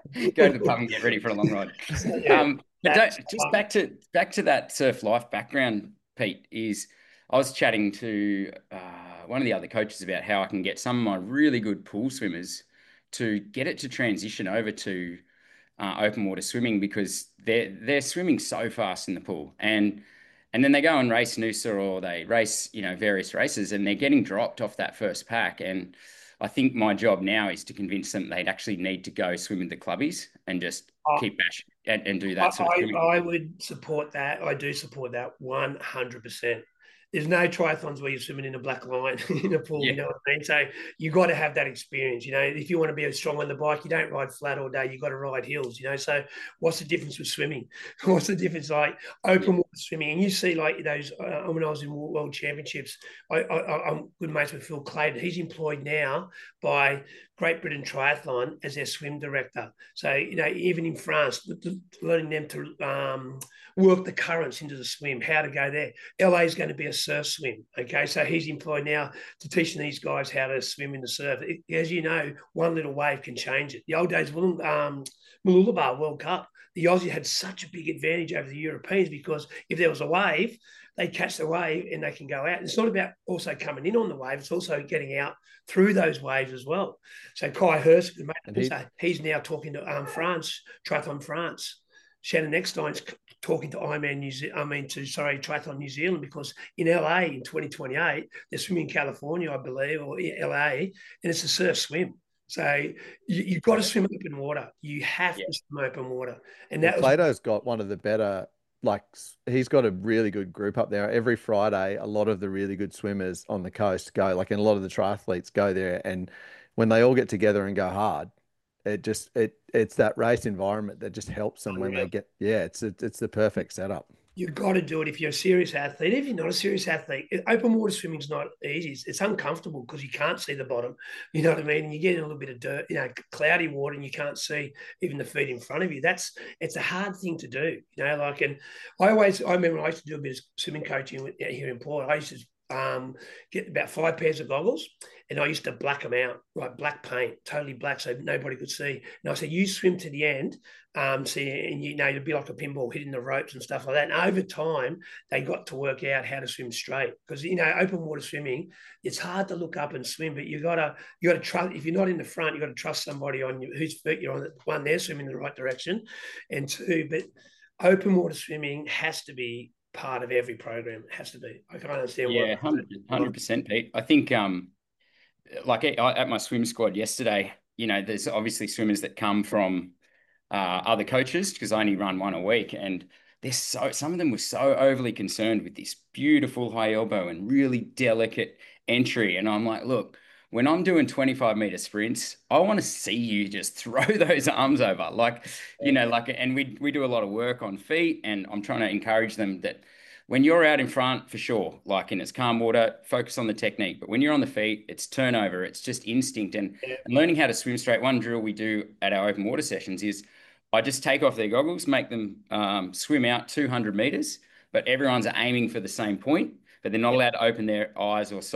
[SPEAKER 5] go to the pub and get ready for a long ride.
[SPEAKER 8] yeah,
[SPEAKER 5] um, but don't, just back to back to that surf life background, Pete. Is I was chatting to uh, one of the other coaches about how I can get some of my really good pool swimmers to get it to transition over to uh, open water swimming because they're they're swimming so fast in the pool and and then they go and race Noosa or they race you know various races and they're getting dropped off that first pack. And I think my job now is to convince them they'd actually need to go swim with the clubbies and just
[SPEAKER 8] I,
[SPEAKER 5] keep bashing and, and do that sort of
[SPEAKER 8] I,
[SPEAKER 5] swimming.
[SPEAKER 8] I would support that. I do support that one hundred percent. There's no triathlons where you're swimming in a black line in a pool,
[SPEAKER 5] Yeah.
[SPEAKER 8] you know what I mean? So you got to have that experience. You know, if you want to be strong on the bike, you don't ride flat all day. You got to ride hills. You know, so what's the difference with swimming? What's the difference like open water swimming? And you see like those. Uh, when I was in World Championships, I, I, I'm good mates with Phil Clayton. He's employed now by Great Britain Triathlon as their swim director. So, you know, even in France, learning them to um, work the currents into the swim, how to go there. L A is going to be a surf swim. Okay. So he's employed now to teaching these guys how to swim in the surf. It, as you know, one little wave can change it. The old days, um, Mooloolaba World Cup, the Aussie had such a big advantage over the Europeans because if there was a wave, they catch the wave and they can go out. And it's not about also coming in on the wave. It's also getting out through those waves as well. So Kai Hurst, he, he's now talking to um, France, Triathlon France. Shannon Eckstein's talking to Ironman New Zealand, I mean to, sorry, Triathlon New Zealand, because in L A in twenty twenty-eight, they're swimming in California, I believe, or L A, and it's a surf swim. So you, you've got to swim open water. You have yeah. to swim open water. And that
[SPEAKER 9] well,
[SPEAKER 8] was,
[SPEAKER 9] Plato's got one of the better, like he's got a really good group up there. Every Friday, a lot of the really good swimmers on the coast go, like, and a lot of the triathletes go there. And when they all get together and go hard, it just, it, it's that race environment that just helps them when they get, yeah, it's, it's, it's the perfect setup.
[SPEAKER 8] You've got to do it if you're a serious athlete. If you're not a serious athlete, open water swimming is not easy. It's, it's uncomfortable because you can't see the bottom. You know what I mean? And you get in a little bit of dirt, you know, cloudy water, and you can't see even the feet in front of you. That's it's a hard thing to do. You know, like, and I always, I remember I used to do a bit of swimming coaching here in Port. I used to um, get about five pairs of goggles, and I used to black them out, like black paint, totally black, so nobody could see. And I said, you swim to the end, um, see, and you know, you'd be like a pinball hitting the ropes and stuff like that. And over time, they got to work out how to swim straight because, you know, open water swimming, it's hard to look up and swim, but you gotta, you gotta trust. If you're not in the front, you got to trust somebody on you, whose feet you're on. One, they're swimming in the right direction, and two, but open water swimming has to be part of every program. It has to be. I can't understand.
[SPEAKER 5] Yeah, one hundred percent, Pete. I think, um, like at my swim squad yesterday, you know, there's obviously swimmers that come from uh, other coaches because I only run one a week, and they're so some of them were so overly concerned with this beautiful high elbow and really delicate entry, and I'm like, look, when I'm doing twenty-five meter sprints, I want to see you just throw those arms over, like, you know, like, and we we do a lot of work on feet, and I'm trying to encourage them that when you're out in front, for sure, like in it's calm water, focus on the technique. But when you're on the feet, it's turnover. It's just instinct. And, and learning how to swim straight. One drill we do at our open water sessions is I just take off their goggles, make them um, swim out two hundred meters, but everyone's aiming for the same point, but they're not allowed to open their eyes or sight.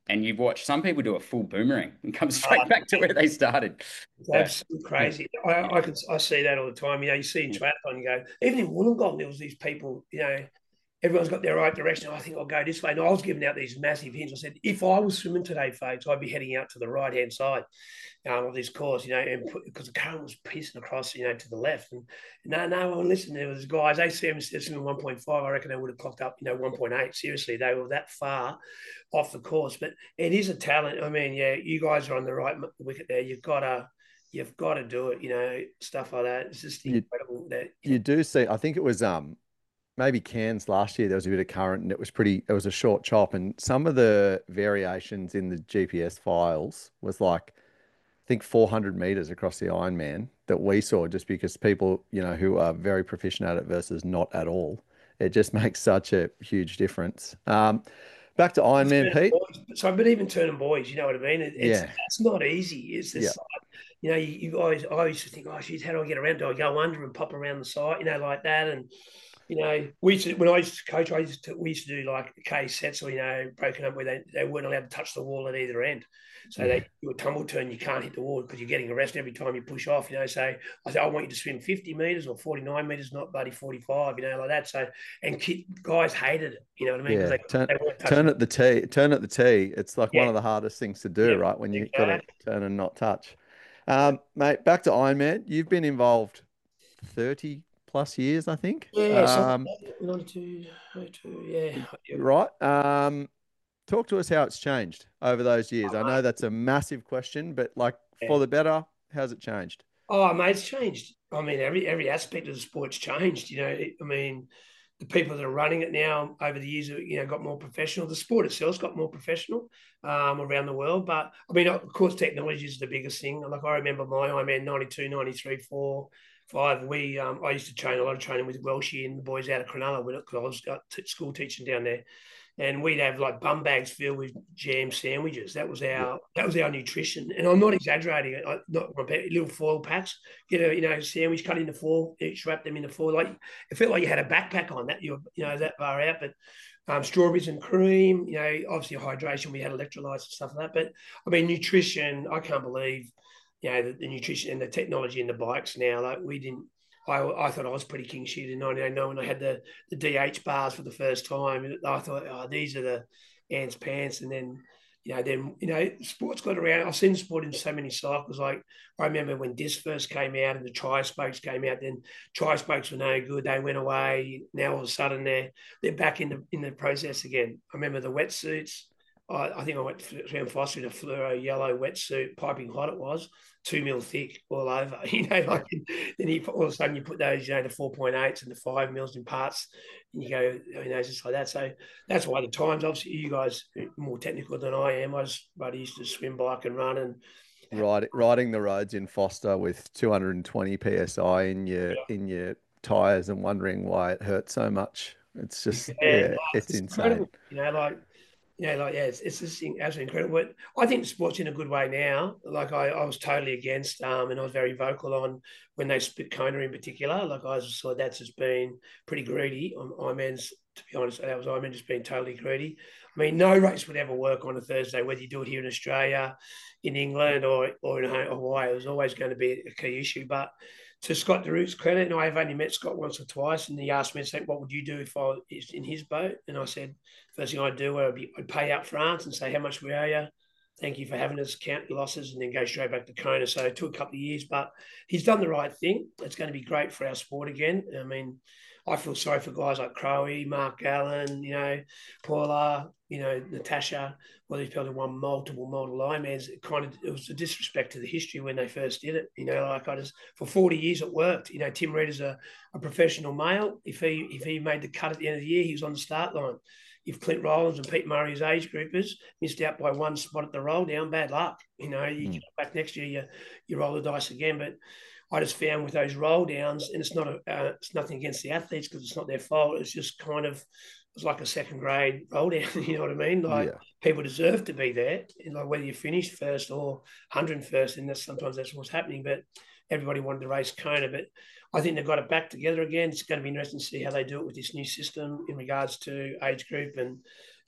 [SPEAKER 5] and you've watched some people do a full boomerang and come straight back to where they started.
[SPEAKER 8] It's absolutely crazy. I, I can I see that all the time. You know, you see in triathlon, you go, even in Wollongong, there was these people, you know, everyone's got their right direction. I think I'll go this way. And I was giving out these massive hints. I said, if I was swimming today, folks, I'd be heading out to the right-hand side um, of this course, you know, and because the current was pissing across, you know, to the left. And no, no, well, listen, there was guys, they see them swimming one point five. I reckon they would have clocked up, you know, one point eight. Seriously, they were that far off the course. But it is a talent. I mean, yeah, you guys are on the right wicket there. You've got to, you've got to do it, you know, stuff like that. It's just incredible.
[SPEAKER 9] You,
[SPEAKER 8] that
[SPEAKER 9] you do see, I think it was, um, maybe Cairns last year, there was a bit of current and it was pretty, it was a short chop. And some of the variations in the G P S files was like, I think four hundred meters across the Ironman that we saw, just because people, you know, who are very proficient at it versus not at all. It just makes such a huge difference. Um, back to Ironman, Pete.
[SPEAKER 8] Boys. So, but even turning boys, you know what I mean? It, it's,
[SPEAKER 9] yeah.
[SPEAKER 8] It's not easy. It's just
[SPEAKER 9] yeah.
[SPEAKER 8] like, you know, you, you always, I used to think, oh, geez, how do I get around? Do I go under and pop around the side, you know, like that? And, you know, we used to, when I used to coach, I used to, we used to do like K sets or, you know, broken up where they, they weren't allowed to touch the wall at either end. So they do a tumble turn, you can't hit the wall because you're getting arrested every time you push off, you know. So I said, I want you to swim fifty metres or forty-nine metres, not bloody forty-five, you know, like that. So, and kid, guys hated it, you know what I mean?
[SPEAKER 9] Yeah,
[SPEAKER 8] they,
[SPEAKER 9] turn,
[SPEAKER 8] they
[SPEAKER 9] turn at the tee, turn at the tee. It's like
[SPEAKER 8] yeah.
[SPEAKER 9] one of the hardest things to do,
[SPEAKER 8] yeah,
[SPEAKER 9] right? When you
[SPEAKER 8] exactly.
[SPEAKER 9] got to turn and not touch. Um, mate, back to Ironman. You've been involved thirty plus years, I think.
[SPEAKER 8] Yeah,
[SPEAKER 9] um,
[SPEAKER 8] ninety-two, ninety-two, yeah.
[SPEAKER 9] Right. Um, talk to us how it's changed over those years. I know that's a massive question, but like
[SPEAKER 8] yeah.
[SPEAKER 9] for the better, how's it changed?
[SPEAKER 8] Oh, mate, it's changed. I mean, every every aspect of the sport's changed. You know, it, I mean, the people that are running it now over the years, you know, got more professional. The sport itself's got more professional um, around the world. But I mean, of course, technology is the biggest thing. Like I remember my Ironman ninety-two, ninety-three, four, five. We um, I used to train a lot of training with Welshie and the boys out of Cronulla because I was at school teaching down there. And we'd have like bum bags filled with jam sandwiches. That was our yeah. that was our nutrition. And I'm not exaggerating. I, not little foil packs. Get a you know sandwich cut into foil, each wrap them into foil. Like it felt like you had a backpack on that. You were, you know that far out. But um, strawberries and cream. You know, obviously hydration. We had electrolytes and stuff like that. But I mean nutrition. I can't believe you know the, the nutrition and the technology in the bikes now. Like we didn't. I, I thought I was pretty king shit in nineteen eighty-nine when I had the, the D H bars for the first time. And I thought, oh, these are the ants pants. And then, you know, then, you know, sports got around. I've seen sport in so many cycles. Like I remember when disc first came out and the tri-spokes came out, then tri-spokes were no good. They went away. Now all of a sudden they're, they're back in the, in the process again. I remember the wetsuits. I, I think I went around Foster in a fluoro yellow wetsuit, piping hot it was, two mil thick all over. You know, like then you all of a sudden you put those, you know, the four point eights and the five mils in parts, and you go, you know, just like that. So that's why the times, obviously, you guys are more technical than I am. I was, but I used to swim, bike, and run, and
[SPEAKER 9] Ride, riding the roads in Foster with two hundred twenty P S I in your yeah. in your tires and wondering why it hurts so much. It's just yeah, yeah no, it's, it's insane.
[SPEAKER 8] Incredible. You know, like. Yeah, like yeah, it's it's just absolutely incredible. But I think the sport's in a good way now. Like I, I was totally against, um, and I was very vocal on when they split Kona in particular. Like I just saw that's just been pretty greedy on Ironman's. To be honest, that was Ironman just being totally greedy. I mean, no race would ever work on a Thursday, whether you do it here in Australia, in England, or or in Hawaii. It was always going to be a key issue. But to Scott DeRoot's credit, and I've only met Scott once or twice, and he asked me, said, what would you do if I was in his boat? And I said, first thing I'd do, I'd, be, I'd pay up front and say, how much we owe you? Thank you for having us, count your losses, and then go straight back to Kona. So it took a couple of years, but he's done the right thing. It's going to be great for our sport again. I mean, I feel sorry for guys like Crowe, Mark Gallen, you know, Paula, you know, Natasha. Well, these people won multiple, multiple Ironmans. It kind of, it was a disrespect to the history when they first did it. You know, like I just, for forty years it worked. You know, Tim Reed is a, a professional male. If he if he made the cut at the end of the year, he was on the start line. If Clint Rowlands and Pete Murray's age groupers missed out by one spot at the roll down, bad luck. You know, you mm. get back next year, you you roll the dice again. But I just found with those roll downs, and it's not a, uh, it's nothing against the athletes because it's not their fault. It's just kind of, it was like a second grade roll down. You know what I mean? Like yeah. people deserve to be there, and like whether you finish first or one hundred first, and that's sometimes that's what's happening. But everybody wanted to race Kona, but I think they've got it back together again. It's going to be interesting to see how they do it with this new system in regards to age group and,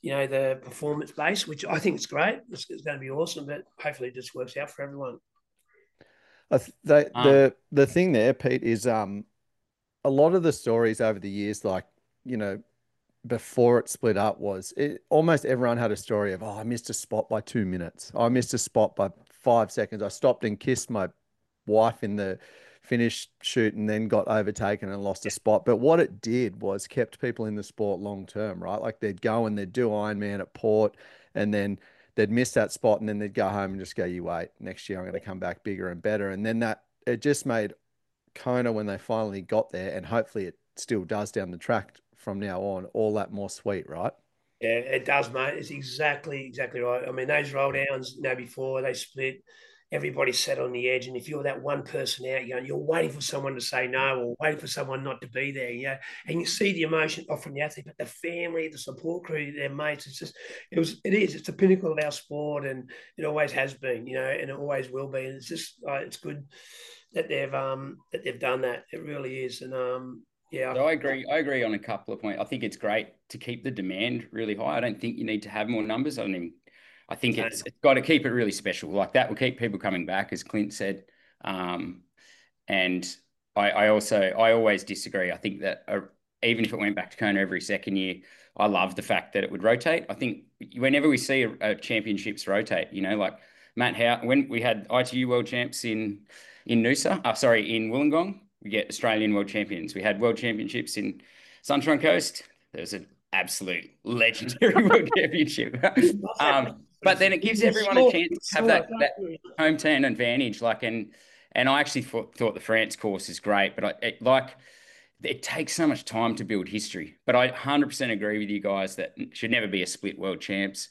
[SPEAKER 8] you know, the performance base, which I think is great. It's, it's going to be awesome, but hopefully it just works out for everyone.
[SPEAKER 9] I th- they,
[SPEAKER 5] Um,
[SPEAKER 9] the the thing there, Pete, is um a lot of the stories over the years, like, you know, before it split up, was it almost everyone had a story of, oh, I missed a spot by two minutes. I missed a spot by five seconds. I stopped and kissed my wife in the finish shoot and then got overtaken and lost a spot. But what it did was kept people in the sport long term, right? Like they'd go and they'd do Ironman at Port and then they'd miss that spot and then they'd go home and just go, you wait, next year I'm going to come back bigger and better. And then that, it just made Kona, when they finally got there, and hopefully it still does down the track from now on, all that more sweet, right?
[SPEAKER 8] Yeah, it does, mate. It's exactly, exactly right. I mean, those roll downs, you know, before they split, everybody sat on the edge. And if you're that one person out, you know, you're waiting for someone to say no or waiting for someone not to be there, you know, and you see the emotion off from the athlete, but the family, the support crew, their mates, it's just, it was, it is, it's the pinnacle of our sport and it always has been, you know, and it always will be. And it's just, uh, it's good that they've, um, that they've done that. It really is. And, um, yeah.
[SPEAKER 5] So I agree. I agree on a couple of points. I think it's great to keep the demand really high. I don't think you need to have more numbers. I don't even, I think it's, it's got to keep it really special. Like that will keep people coming back, as Clint said. Um, and I, I also, I always disagree. I think that uh, even if it went back to Kona every second year, I love the fact that it would rotate. I think whenever we see a, a championships rotate, you know, like Matt Howe, when we had I T U world champs in, in Noosa, uh, sorry, in Wollongong, we get Australian world champions. We had world championships in Sunshine Coast. There was an absolute legendary world championship. um, but then it gives everyone a chance to have that, that hometown advantage. Like, and and I actually thought, thought the France course is great, but I it, like it takes so much time to build history. But I one hundred percent agree with you guys that it should never be a split world champs.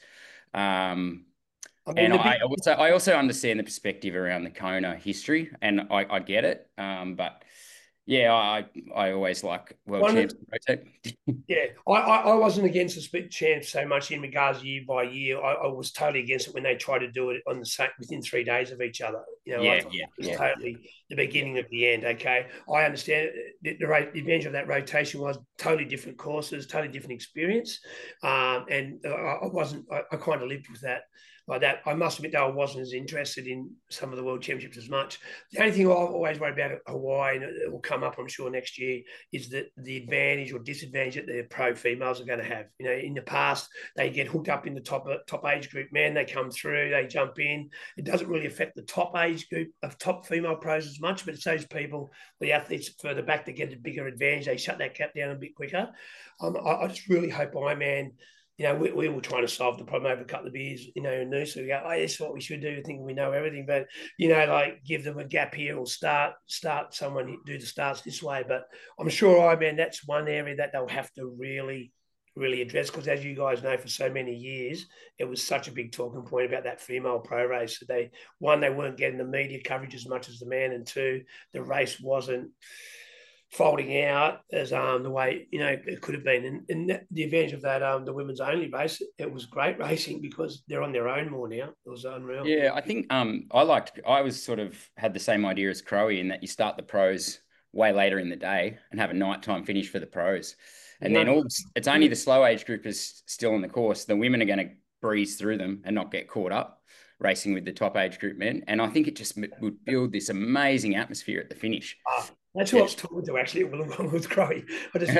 [SPEAKER 5] Um, I mean, and I big... also I also understand the perspective around the Kona history, and I, I get it. Um, but yeah, I I always like world One champs. Of,
[SPEAKER 8] yeah, I, I wasn't against the split champs so much in regards year by year. I, I was totally against it when they tried to do it on the same within three days of each other. You know,
[SPEAKER 5] yeah,
[SPEAKER 8] I
[SPEAKER 5] yeah,
[SPEAKER 8] it was
[SPEAKER 5] yeah.
[SPEAKER 8] totally the beginning of the end. Okay, I understand the, the, the advantage of that rotation was totally different courses, totally different experience, um, and I, I wasn't. I, I kind of lived with that. Like that, I must admit, though, I wasn't as interested in some of the world championships as much. The only thing I've always worried about at Hawaii, and it will come up, I'm sure, next year, is that the advantage or disadvantage that the pro females are going to have. You know, in the past, they get hooked up in the top top age group. Man, they come through, they jump in. It doesn't really affect the top age group of top female pros as much, but it's those people, the athletes further back, that get a bigger advantage. They shut that gap down a bit quicker. Um, I, I just really hope Ironman. You know, we, we were trying to solve the problem over a couple of beers, you know, in Noosa. We go, oh, this is what we should do, thinking we know everything. But, you know, like give them a gap here or start start someone, do the starts this way. But I'm sure, I mean, that's one area that they'll have to really, really address because, as you guys know, for so many years, it was such a big talking point about that female pro race. So they, one, they weren't getting the media coverage as much as the man, and two, the race wasn't folding out as um the way, you know, it could have been. And, and the advantage of that, um the women's only race, it was great racing because they're on their own more now. It was unreal.
[SPEAKER 5] Yeah, I think um I liked I was sort of had the same idea as Crowe in that you start the pros way later in the day and have a nighttime finish for the pros. And yeah. then all it's only the slow age group is still on the course. The women are going to breeze through them and not get caught up racing with the top age group men. And I think it just would build this amazing atmosphere at the finish.
[SPEAKER 8] Uh, That's what yeah. I was talking to actually at Wollongong with Crowe. I just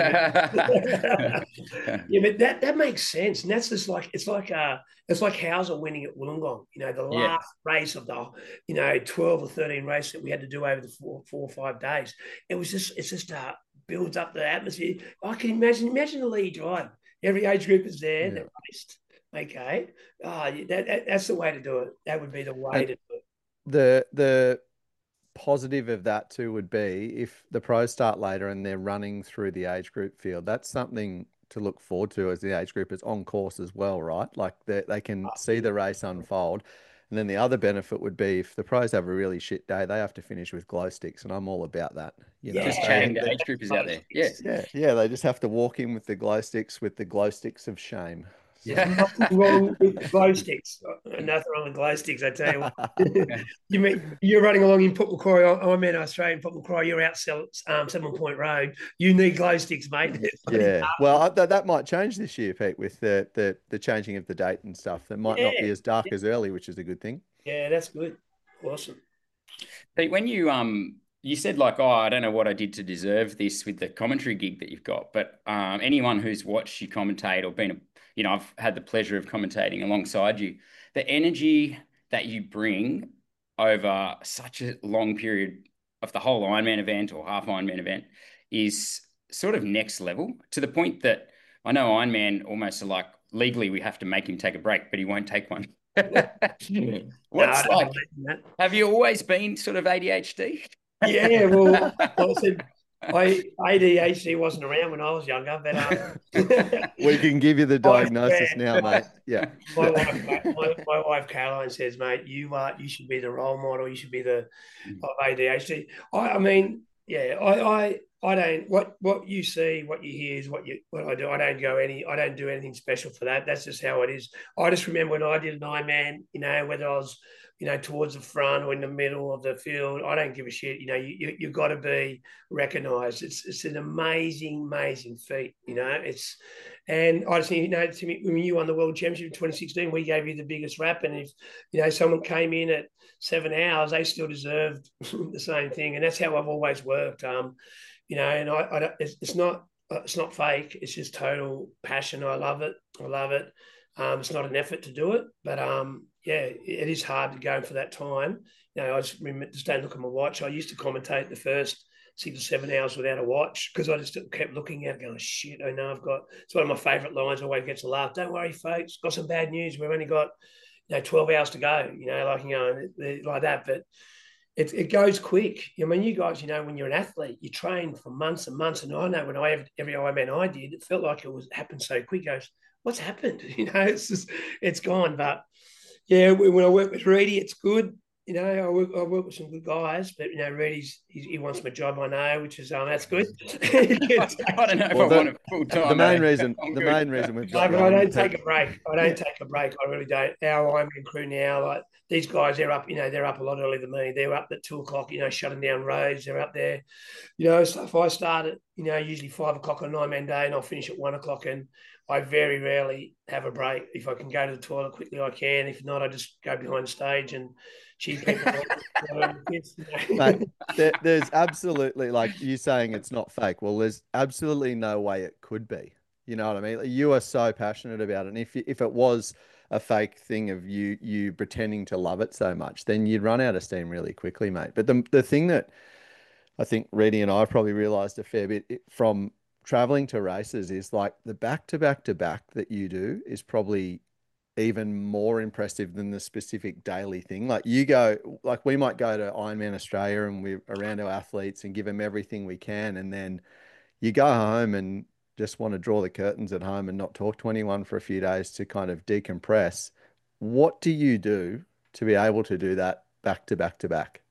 [SPEAKER 8] yeah, but that that makes sense, and that's just like it's like uh it's like Hauser winning at Wollongong. You know, the last yeah. race of the you know twelve or thirteen race that we had to do over the four four or five days. It was just it's just uh builds up the atmosphere. I can imagine imagine the lead drive. Every age group is there. Yeah. That raced. Okay, oh, that, that that's the way to do it. That would be the way and to do it.
[SPEAKER 9] The the. Positive of that too would be if the pros start later and they're running through the age group field. That's something to look forward to as the age group is on course as well, right? Like they they can see the race unfold. And then the other benefit would be if the pros have a really shit day, they have to finish with glow sticks, and I'm all about that. You know,
[SPEAKER 5] just chatting to age groupers out there. Yeah,
[SPEAKER 9] yeah, yeah. They just have to walk in with the glow sticks, with the glow sticks of shame.
[SPEAKER 8] There's nothing wrong with glow sticks. Nothing wrong with glow sticks, I tell you what. you mean, you're running along in Port Macquarie. I'm in Australian Port Macquarie. You're out um, Seven Point Road. You need glow sticks, mate.
[SPEAKER 9] Yeah. Well, I, th- that might change this year, Pete, with the, the the changing of the date and stuff. That might
[SPEAKER 8] yeah.
[SPEAKER 9] not be as dark
[SPEAKER 8] yeah.
[SPEAKER 9] as early, which is a good thing.
[SPEAKER 8] Yeah, that's good. Awesome.
[SPEAKER 5] Pete, when you um you said like, oh, I don't know what I did to deserve this with the commentary gig that you've got, but um, anyone who's watched you commentate or been, a, you know, I've had the pleasure of commentating alongside you, the energy that you bring over such a long period of the whole Ironman event or half Ironman event is sort of next level, to the point that I know Ironman almost are like, legally we have to make him take a break, but he won't take one. What's
[SPEAKER 8] no,
[SPEAKER 5] like? Have you always been sort of A D H D?
[SPEAKER 8] Yeah, well, like I said, I, A D H D wasn't around when I was younger, but um,
[SPEAKER 9] we can give you the diagnosis now, mate. Yeah,
[SPEAKER 8] my wife, my, my wife Caroline says, mate, you are you should be the role model. You should be the of A D H D. I, I mean, yeah, I, I I don't what what you see, what you hear is what you what I do. I don't go any. I don't do anything special for that. That's just how it is. I just remember when I did an Ironman, you know, whether I was, you know, towards the front or in the middle of the field, I don't give a shit. You know, you, you you've got to be recognised. It's it's an amazing, amazing feat. You know, it's, and I just think, you know, to me, when you won the World Championship in twenty sixteen, we gave you the biggest rap, and if you know someone came in at seven hours, they still deserved the same thing, and that's how I've always worked. Um, you know, and I, I it's, it's not it's not fake. It's just total passion. I love it. I love it. Um, it's not an effort to do it, but um, yeah, it is hard to go for that time. You know, I just, remember, just don't look at my watch. I used to commentate the first six or seven hours without a watch because I just kept looking at it going, shit, I know I've got, it's one of my favourite lines, always gets a laugh. Don't worry, folks, got some bad news. We've only got, you know, twelve hours to go, you know, like, you know, like that. But it, it goes quick. I mean, you guys, you know, when you're an athlete, you train for months and months. And I know when I, every Ironman I did, it felt like it was happened so quick. It goes, what's happened? You know, it's just, it's gone. But yeah, when I work with Reedy, it's good. You know, I work, I work with some good guys, but you know, Reedy's he, he wants my job, I know, which is um, that's good.
[SPEAKER 5] I don't know if
[SPEAKER 9] well,
[SPEAKER 5] I
[SPEAKER 9] the,
[SPEAKER 5] want it full time.
[SPEAKER 9] The main reason, I'm the good. main reason we've got.
[SPEAKER 8] No, but I don't take a break. I don't take a break. I really don't. Our Ironman crew now, like these guys, they're up. You know, they're up a lot earlier than me. They're up at two o'clock. You know, shutting down roads. They're up there. You know, so if I start at, you know, usually five o'clock on a nine-man day, and I'll finish at one o'clock, and I very rarely have a break. If I can go to the toilet quickly, I can. If not, I just go behind the stage and cheat people.
[SPEAKER 9] Mate, there, there's absolutely, like you saying it's not fake. Well, there's absolutely no way it could be. You know what I mean? You are so passionate about it. And if if it was a fake thing of you you pretending to love it so much, then you'd run out of steam really quickly, mate. But the the thing that I think Reedy and I have probably realised a fair bit from traveling to races is like the back to back to back that you do is probably even more impressive than the specific daily thing. Like you go, like we might go to Ironman Australia and we're around our athletes and give them everything we can. And then you go home and just want to draw the curtains at home and not talk to anyone for a few days to kind of decompress. What do you do to be able to do that back to back to back?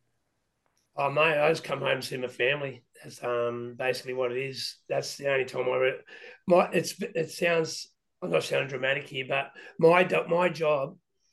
[SPEAKER 8] Oh, mate, I just come home and see my family. That's um, basically what it is. That's the only time I re- my it's it sounds, I'm not sounding dramatic here, but my my job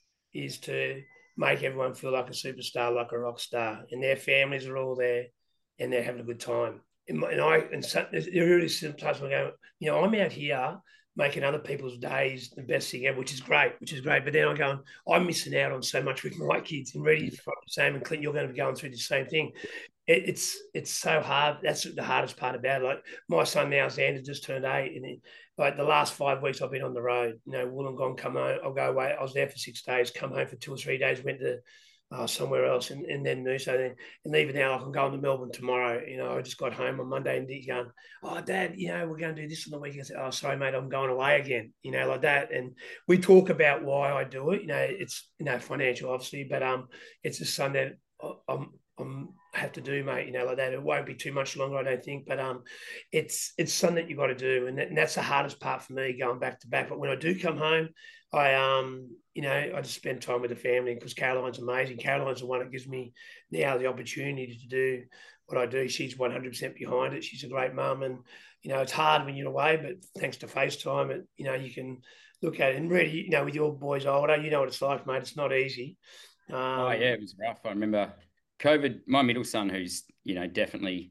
[SPEAKER 8] is to make everyone feel like a superstar, like a rock star, and their families are all there, and they're having a good time. And, and I and so, it really sometimes I go, you know, I'm out here making other people's days the best thing ever, which is great, which is great. But then I'm going, I'm missing out on so much with my kids. And Reedy, Sam and Clint, you're going to be going through the same thing. It, it's it's so hard. That's the hardest part about it. Like my son now, Xander, just turned eight, and it, like the last five weeks I've been on the road. You know, Wollongong, come home, I'll go away. I was there for six days, come home for two or three days, went to uh, somewhere else, and, and then Noosa. Then, and even now I can go into Melbourne tomorrow. You know, I just got home on Monday, and he's going, "Oh, Dad, you know, we're going to do this on the weekend." I said, "Oh, sorry, mate, I'm going away again." You know, like that. And we talk about why I do it. You know, it's you know financial, obviously, but um, it's just something that I'm. I'm have to do, mate, you know, like that. It won't be too much longer, I don't think, but um, it's it's something that you got to do, and, that, and that's the hardest part for me, going back to back. But when I do come home, I um, you know, I just spend time with the family because Caroline's amazing. Caroline's the one that gives me now the opportunity to do what I do. She's one hundred percent behind it. She's a great mum, and you know, it's hard when you're away, but thanks to FaceTime, it, you know, you can look at it. And really, you know, with your boys older, you know what it's like, mate. It's not easy. Um,
[SPEAKER 5] oh, yeah, it was rough. I remember COVID, my middle son, who's, you know, definitely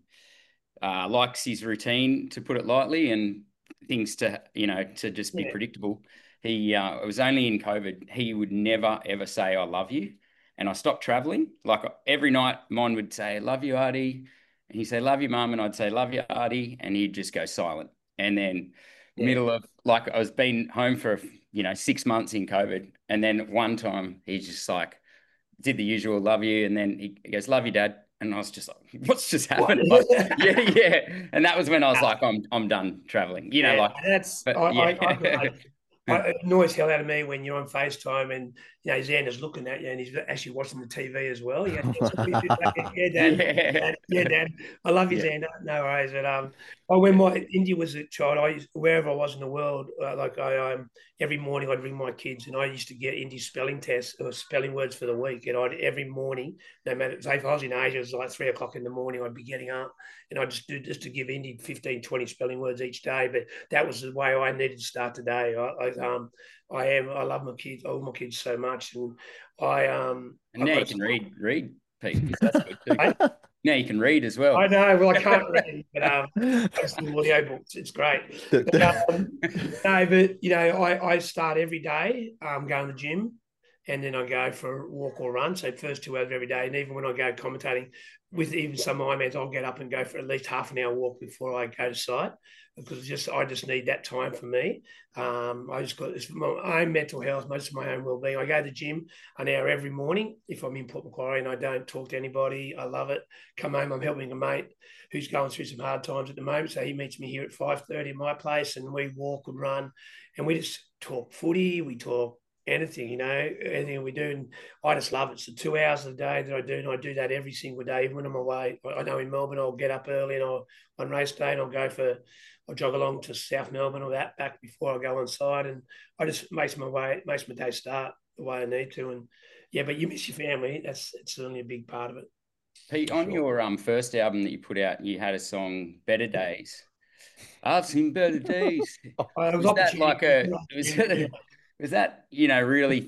[SPEAKER 5] uh, likes his routine, to put it lightly, and things to, you know, to just be
[SPEAKER 8] Yeah.
[SPEAKER 5] predictable. He, uh, it was only in COVID, he would never, ever say, I love you. And I stopped traveling. Like every night, mine would say, love you, Artie. And he'd say, love you, Mum. And I'd say, love you, Artie. And he'd just go silent. And then
[SPEAKER 8] Yeah.
[SPEAKER 5] middle of, like, I was been home for, you know, six months in COVID. And then one time he just like did the usual love you. And then he, he goes, love you, Dad. And I was just like, what's just happened? Like, yeah, yeah. And that was when I was like, I'm I'm done traveling. You know,
[SPEAKER 8] Yeah,
[SPEAKER 5] like
[SPEAKER 8] that's
[SPEAKER 5] but,
[SPEAKER 8] I,
[SPEAKER 5] yeah.
[SPEAKER 8] I, I, I, it annoys the hell out of me when you're on FaceTime and, you know, Xander's looking at you and he's actually watching the T V as well. Yeah, yeah, yeah, Dad.
[SPEAKER 5] Yeah.
[SPEAKER 8] Dad. Yeah, Dad. I love you,
[SPEAKER 5] Yeah.
[SPEAKER 8] Xander. No worries. But um, oh, when my India was a child, I used, wherever I was in the world, uh, like I um, every morning I'd ring my kids and I used to get Indy spelling tests or spelling words for the week. And I'd every morning, no matter, say if I was in Asia, it was like three o'clock in the morning, I'd be getting up and I'd just do just to give Indy fifteen, twenty spelling words each day. But that was the way I needed to start today. I, I um. I am. I love my kids. I love my kids so much, and I um.
[SPEAKER 5] And now you can read, read, Pete. That's good too.
[SPEAKER 8] I,
[SPEAKER 5] Now you can read as well.
[SPEAKER 8] I know. Well, I can't read, but um, I just do audio books. It's great. But, um, no, but you know, I, I start every day. Um, going to the gym, and then I go for a walk or run. So first two hours every day, and even when I go commentating with even some Ironmans, I'll get up and go for at least half an hour walk before I go to site. Because just I just need that time for me. Um, I just got it's my own mental health, most of my own well-being. I go to the gym an hour every morning if I'm in Port Macquarie and I don't talk to anybody. I love it. Come home, I'm helping a mate who's going through some hard times at the moment. So he meets me here at five thirty at my place and we walk and run and we just talk footy, we talk anything, you know, anything we do. And I just love it. So two hours a day that I do, and I do that every single day, even when I'm away. I know in Melbourne, I'll get up early and I'll on race day and I'll go for I'll jog along to South Melbourne or that back before I go on side. And I just makes my way, makes my day start the way I need to. And yeah, but you miss your family. That's it's certainly a big part of it.
[SPEAKER 5] Pete, on your um first album that you put out, you had a song "Better Days." I've seen better days.
[SPEAKER 8] I
[SPEAKER 5] was that like a was that, was that you know really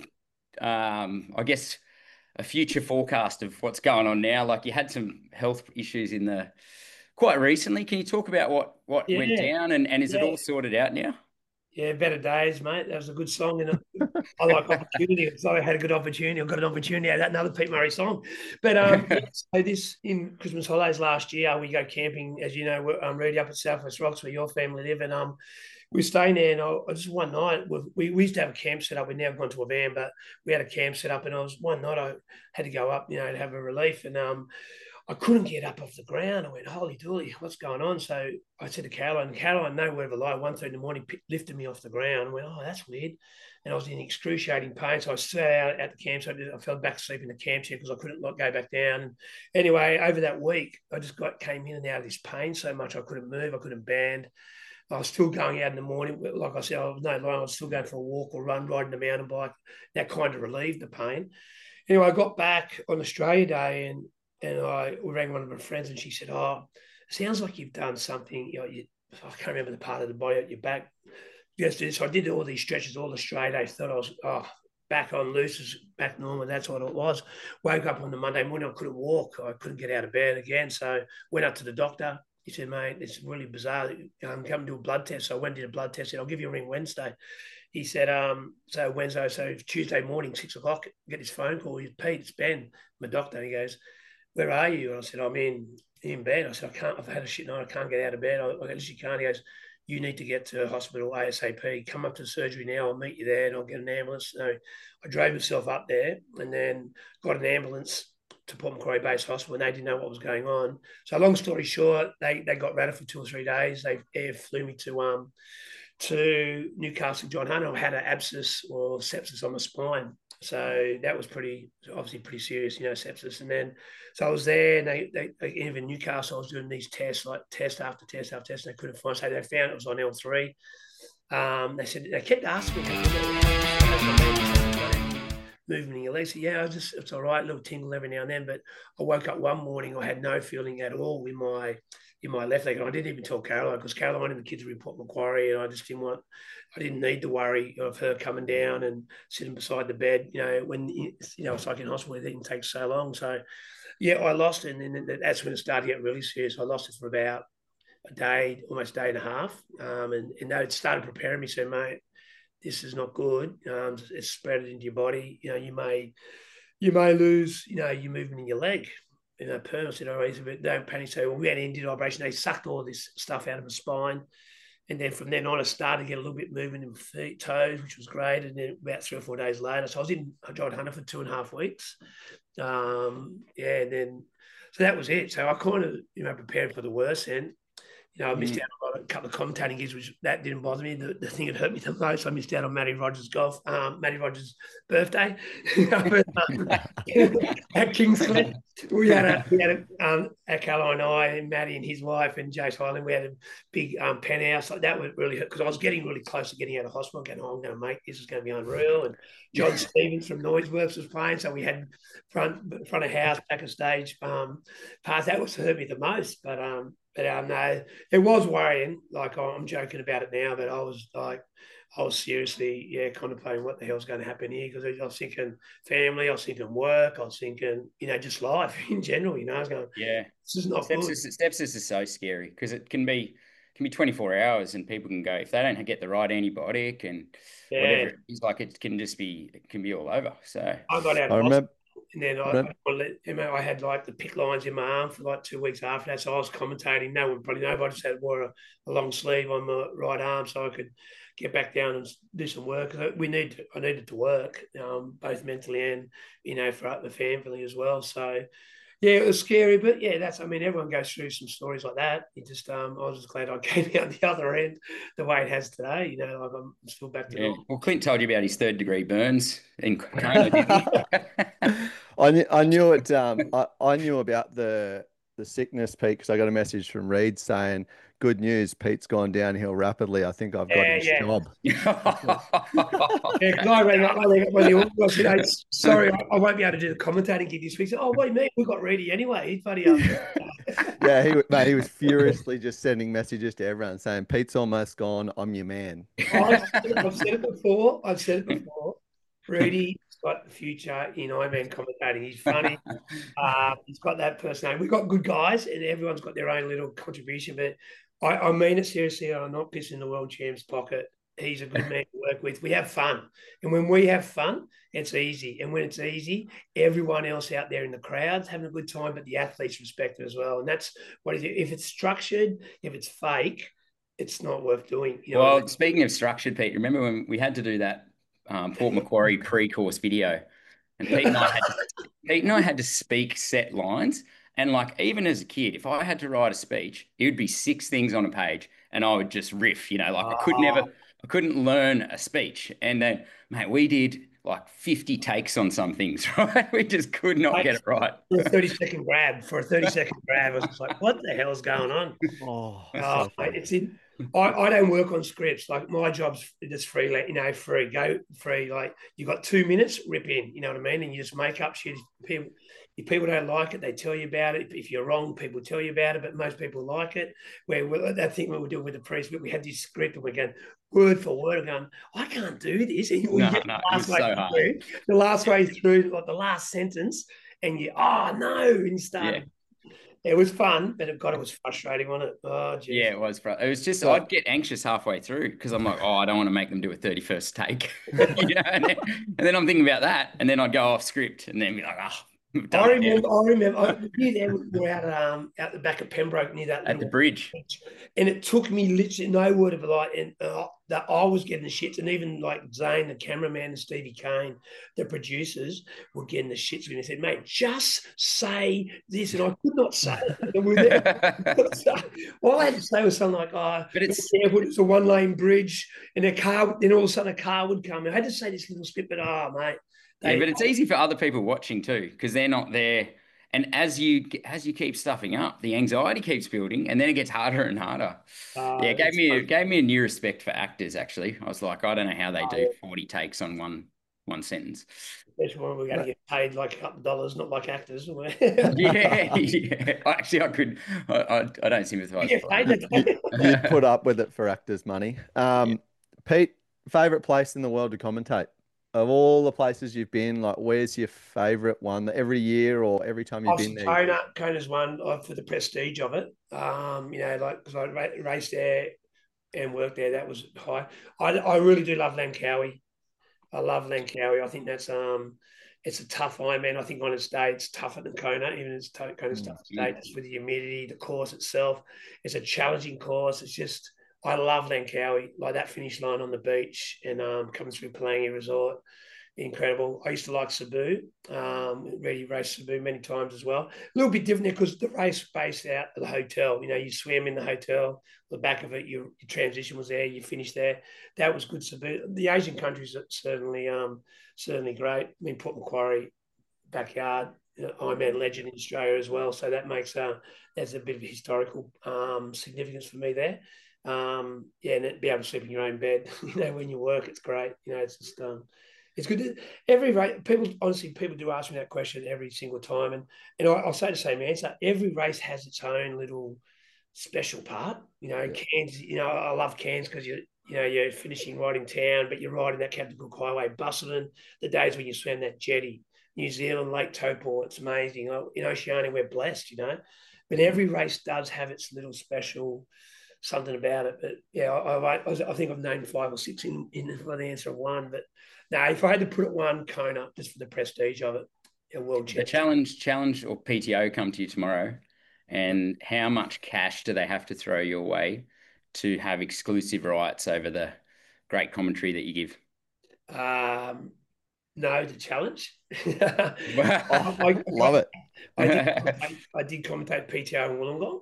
[SPEAKER 5] um I guess a future forecast of what's going on now? Like you had some health issues in the quite recently. Can you talk about what what
[SPEAKER 8] Yeah.
[SPEAKER 5] went down and, and is it
[SPEAKER 8] Yeah.
[SPEAKER 5] all sorted out now?
[SPEAKER 8] Yeah, Better Days, mate. That was a good song. And I like opportunity. So I had a good opportunity. I got an opportunity out of that, another Pete Murray song. But um, so this in Christmas holidays last year, we go camping, as you know, we're um, really up at South West Rocks where your family live. And um, we were staying there. And I, I just one night, we, we used to have a camp set up. We've now gone to a van, but we had a camp set up. And I was one night, I had to go up, you know, to have a relief. And um, I couldn't get up off the ground. I went, holy dooly, what's going on? So I said to Caroline, Caroline, no word of a lie, one thirty in the morning, picked, lifted me off the ground. I went, oh, that's weird. And I was in excruciating pain. So I sat out at the camp. So I fell back asleep in the camp chair because I couldn't like, go back down. And anyway, over that week, I just got came in and out of this pain so much I couldn't move. I couldn't bend. I was still going out in the morning. Like I said, I was no lying. I was still going for a walk or run, riding a mountain bike. That kind of relieved the pain. Anyway, I got back on Australia Day and And I rang one of my friends and she said, oh, it sounds like you've done something. You know, you, I can't remember the part of the body at your back. Yes, so I did all these stretches all Australia Day. Thought I was oh, back on loose, back normal. That's what it was. Woke up on the Monday morning. I couldn't walk. I couldn't get out of bed again. So went up to the doctor. He said, mate, it's really bizarre. Um, come do a blood test. So I went and did a blood test. He said, I'll give you a ring Wednesday. He said, um, so Wednesday, so Tuesday morning, six o'clock, get this phone call. He's Pete, it's Ben, my doctor. He goes, where are you? And I said, I'm in, in bed. I said, I can't, I've had a shit night. I can't get out of bed. I, I literally can't. He goes, you need to get to hospital ASAP. Come up to surgery now. I'll meet you there and I'll get an ambulance. So I drove myself up there and then got an ambulance to Port Macquarie Base Hospital and they didn't know what was going on. So long story short, they, they got rid of for two or three days. They air flew me to um to Newcastle John Hunter. I had an abscess or sepsis on the spine. So that was pretty, obviously pretty serious, you know, sepsis. And then, so I was there and they, they, they even Newcastle, I was doing these tests, like test after test after test, and they couldn't find, so they found it was on L three. Um, they said, they kept asking me, movement in your legs. So, yeah, I just, it's all right, a little tingle every now and then. But I woke up one morning, I had no feeling at all in my in my left leg. And I didn't even tell Caroline because Caroline and the kids were in Port Macquarie, and I just didn't want, I didn't need to worry of her coming down and sitting beside the bed. You know, when, you know, it's like in hospital, it didn't take so long. So, yeah, I lost it. And then that's when it started to get really serious. I lost it for about a day, almost a day and a half. Um, and, and they started preparing me, saying, mate, this is not good. Um, it's spread it into your body. You know, you may, you may lose, you know, your movement in your leg. You know, permanent. I said, oh, he's a bit, don't panic. So when we had an Indian operation, they sucked all this stuff out of the spine. And then from then on, I started to get a little bit movement in my feet, toes, which was great. And then about three or four days later, so I was in Giant Hunter for two and a half weeks. Um, yeah, and then, so that was it. So I kind of, you know, prepared for the worst. And, you know, I missed mm. out on a couple of commentating gigs, which that didn't bother me. The, the thing that hurt me the most, I missed out on Matty Rogers' golf, um, Matty Rogers' birthday at Kingscliff. We had a, we had a, um, at Caroline and I, and Matty and his wife and Jace Highland, we had a big um, penthouse. Like that would really hurt because I was getting really close to getting out of hospital. Going, oh, I'm going to make this. Is going to be unreal. And John Stevens from Noiseworks was playing, so we had front front of house, back of stage um, parts. That was hurt me the most, but um. But um, no, it was worrying. Like I'm joking about it now, but I was like, I was seriously, yeah, contemplating what the hell's going to happen here because I was thinking family, I was thinking work, I was thinking, you know, just life in general. You know, I was going,
[SPEAKER 5] yeah,
[SPEAKER 8] this is not
[SPEAKER 5] sepsis.
[SPEAKER 8] good.
[SPEAKER 5] Sepsis is so scary because it can be can be twenty-four hours, and people can go if they don't get the right antibiotic and yeah. whatever. It's like it can just be it can be all over. So
[SPEAKER 8] I got out.
[SPEAKER 9] I remember.
[SPEAKER 8] And then I, I, I had like the pick lines in my arm for like two weeks after that. So I was commentating. No one probably nobody just had wore a, a long sleeve on my right arm so I could get back down and do some work. We need to, I needed to work, um, both mentally and, you know, for the family as well. So, yeah, it was scary. But, yeah, that's, I mean, everyone goes through some stories like that. It just, um, I was just glad I came out the other end the way it has today. You know, like I'm still back to
[SPEAKER 5] yeah.
[SPEAKER 8] normal.
[SPEAKER 5] Well, Clint told you about his third degree burns in Kona, didn't he?
[SPEAKER 9] I knew, I knew it. Um, I, I knew about the the sickness, Pete, because I got a message from Reed saying, "Good news, Pete's gone downhill rapidly. I think I've got
[SPEAKER 8] yeah,
[SPEAKER 9] his
[SPEAKER 8] yeah.
[SPEAKER 9] job."
[SPEAKER 8] yeah, because I rang up, I rang up when the I said, "Sorry, I, I won't be able to do the commentating gig this week." So, oh, what do you mean? We got Reedy anyway. He's funny.
[SPEAKER 9] yeah, he mate, he was furiously just sending messages to everyone saying, "Pete's almost gone. I'm your man."
[SPEAKER 8] I've, I've said it before. I've said it before. Reedy's got the future in Ironman commentating. He's funny. uh, he's got that personality. We've got good guys, and everyone's got their own little contribution. But I, I mean it seriously. I'm not pissing the world champ's pocket. He's a good man to work with. We have fun. And when we have fun, it's easy. And when it's easy, everyone else out there in the crowd's having a good time, but the athletes respect it as well. And that's what it is. If it's structured, if it's fake, it's not worth doing. You know
[SPEAKER 5] well,
[SPEAKER 8] I mean?
[SPEAKER 5] Speaking of structured, Pete, remember when we had to do that um, Port Macquarie pre-course video? And Pete and I had to, Pete and I had to speak set lines. And like, even as a kid, if I had to write a speech, it would be six things on a page and I would just riff, you know, like I could never... I couldn't learn a speech. And then, mate, we did like fifty takes on some things, right? We just could not get it right.
[SPEAKER 8] For a thirty-second grab, for a thirty-second grab, I was just like, what the hell's going on?
[SPEAKER 9] Oh,
[SPEAKER 8] oh mate, it's in. I, I don't work on scripts. Like my job's just free, you know, free, go free. Like you got two minutes, rip in, you know what I mean? And you just make up shit. People, if people don't like it, they tell you about it. If you're wrong, people tell you about it, but most people like it. Where I think we were doing with the priest, we had this script and we're going word for word. I'm going, I can't do this. And
[SPEAKER 5] no, no, it's so hard.
[SPEAKER 8] Through, the last way through, like the last sentence, and you, oh no, and you start. Yeah. It was fun, but it, God, it was frustrating, wasn't it? Oh, geez.
[SPEAKER 5] Yeah, it was. Fr- it was just, so, I'd get anxious halfway through because I'm like, oh, I don't want to make them do a thirty-first take. you know? and, then, and then I'm thinking about that, and then I'd go off script and then be like, oh.
[SPEAKER 8] I remember, I remember, I knew there we were out at, um, out the back of Pembroke near that.
[SPEAKER 5] At the bridge.
[SPEAKER 8] bridge. And it took me literally no word of a lie. And uh, that I was getting the shits. And even like Zane, the cameraman, and Stevie Kane, the producers, were getting the shits. And they said, mate, just say this. And I could not say it. All I had to say was something like, oh, but it's, it's a one lane bridge. And a car, then all of a sudden a car would come. And I had to say this little spit, but oh, mate.
[SPEAKER 5] They, yeah, but it's easy for other people watching too because they're not there. And as you as you keep stuffing up, the anxiety keeps building, and then it gets harder and harder. Uh, yeah, it gave me a, gave me a new respect for actors. Actually, I was like, I don't know how they do forty takes on one one sentence.
[SPEAKER 8] Especially when we're going to get paid like a couple of dollars, not like actors.
[SPEAKER 5] yeah, yeah. Actually, I could. I, I, I don't sympathise.
[SPEAKER 8] You get paid that.
[SPEAKER 9] You'd put up with it for actors' money. Um,
[SPEAKER 5] Yeah.
[SPEAKER 9] Pete, favorite place in the world to commentate? Of all the places you've been, like, where's your favorite one that every year or every time you've been
[SPEAKER 8] Obviously,
[SPEAKER 9] there?
[SPEAKER 8] Kona, Kona's one uh, for the prestige of it. Um, you know, like because I ra- raced there and worked there, that was high. I, I really do love Langkawi. I love Langkawi. I think that's um, it's a tough Ironman. I think on its day it's tougher than Kona, even it's t- Kona's tough day. Just with the humidity, the course itself, it's a challenging course. It's just I love Langkawi, like that finish line on the beach and um, coming through Palangi Resort. Incredible. I used to like Cebu. Um, really raced Cebu many times as well. A little bit different because the race was based out of the hotel. You know, you swim in the hotel, the back of it, your, your transition was there, you finished there. That was good Cebu. The Asian countries are certainly, um, certainly great. I mean, Port Macquarie, backyard, you know, Ironman legend in Australia as well. So that makes uh, there's a bit of historical um, significance for me there. Um, yeah, and be able to sleep in your own bed. You know, when you work, it's great. You know, it's just um, it's good. To, every race, people honestly, people do ask me that question every single time, and and I, I'll say the same answer. Every race has its own little special part. You know,
[SPEAKER 9] Yeah.
[SPEAKER 8] Cairns. You know, I love Cairns because you you know you're finishing right in town, but you're riding that Captain Cook Highway. Busselton, the days when you swam that jetty, New Zealand Lake Taupo, it's amazing. In Oceania, we're blessed. You know, but every race does have its little special something about it. But yeah, I, I, I think I've named five or six in, in for the answer of one. But no, if I had to put it one, Kona, just for the prestige of it, a world
[SPEAKER 5] The
[SPEAKER 8] championship.
[SPEAKER 5] challenge, challenge, or P T O come to you tomorrow, and how much cash do they have to throw your way to have exclusive rights over the great commentary that you give?
[SPEAKER 8] Um, no, the challenge.
[SPEAKER 5] Wow.
[SPEAKER 8] I, I,
[SPEAKER 9] Love it.
[SPEAKER 8] I did, I, I did commentate P T O in Wollongong.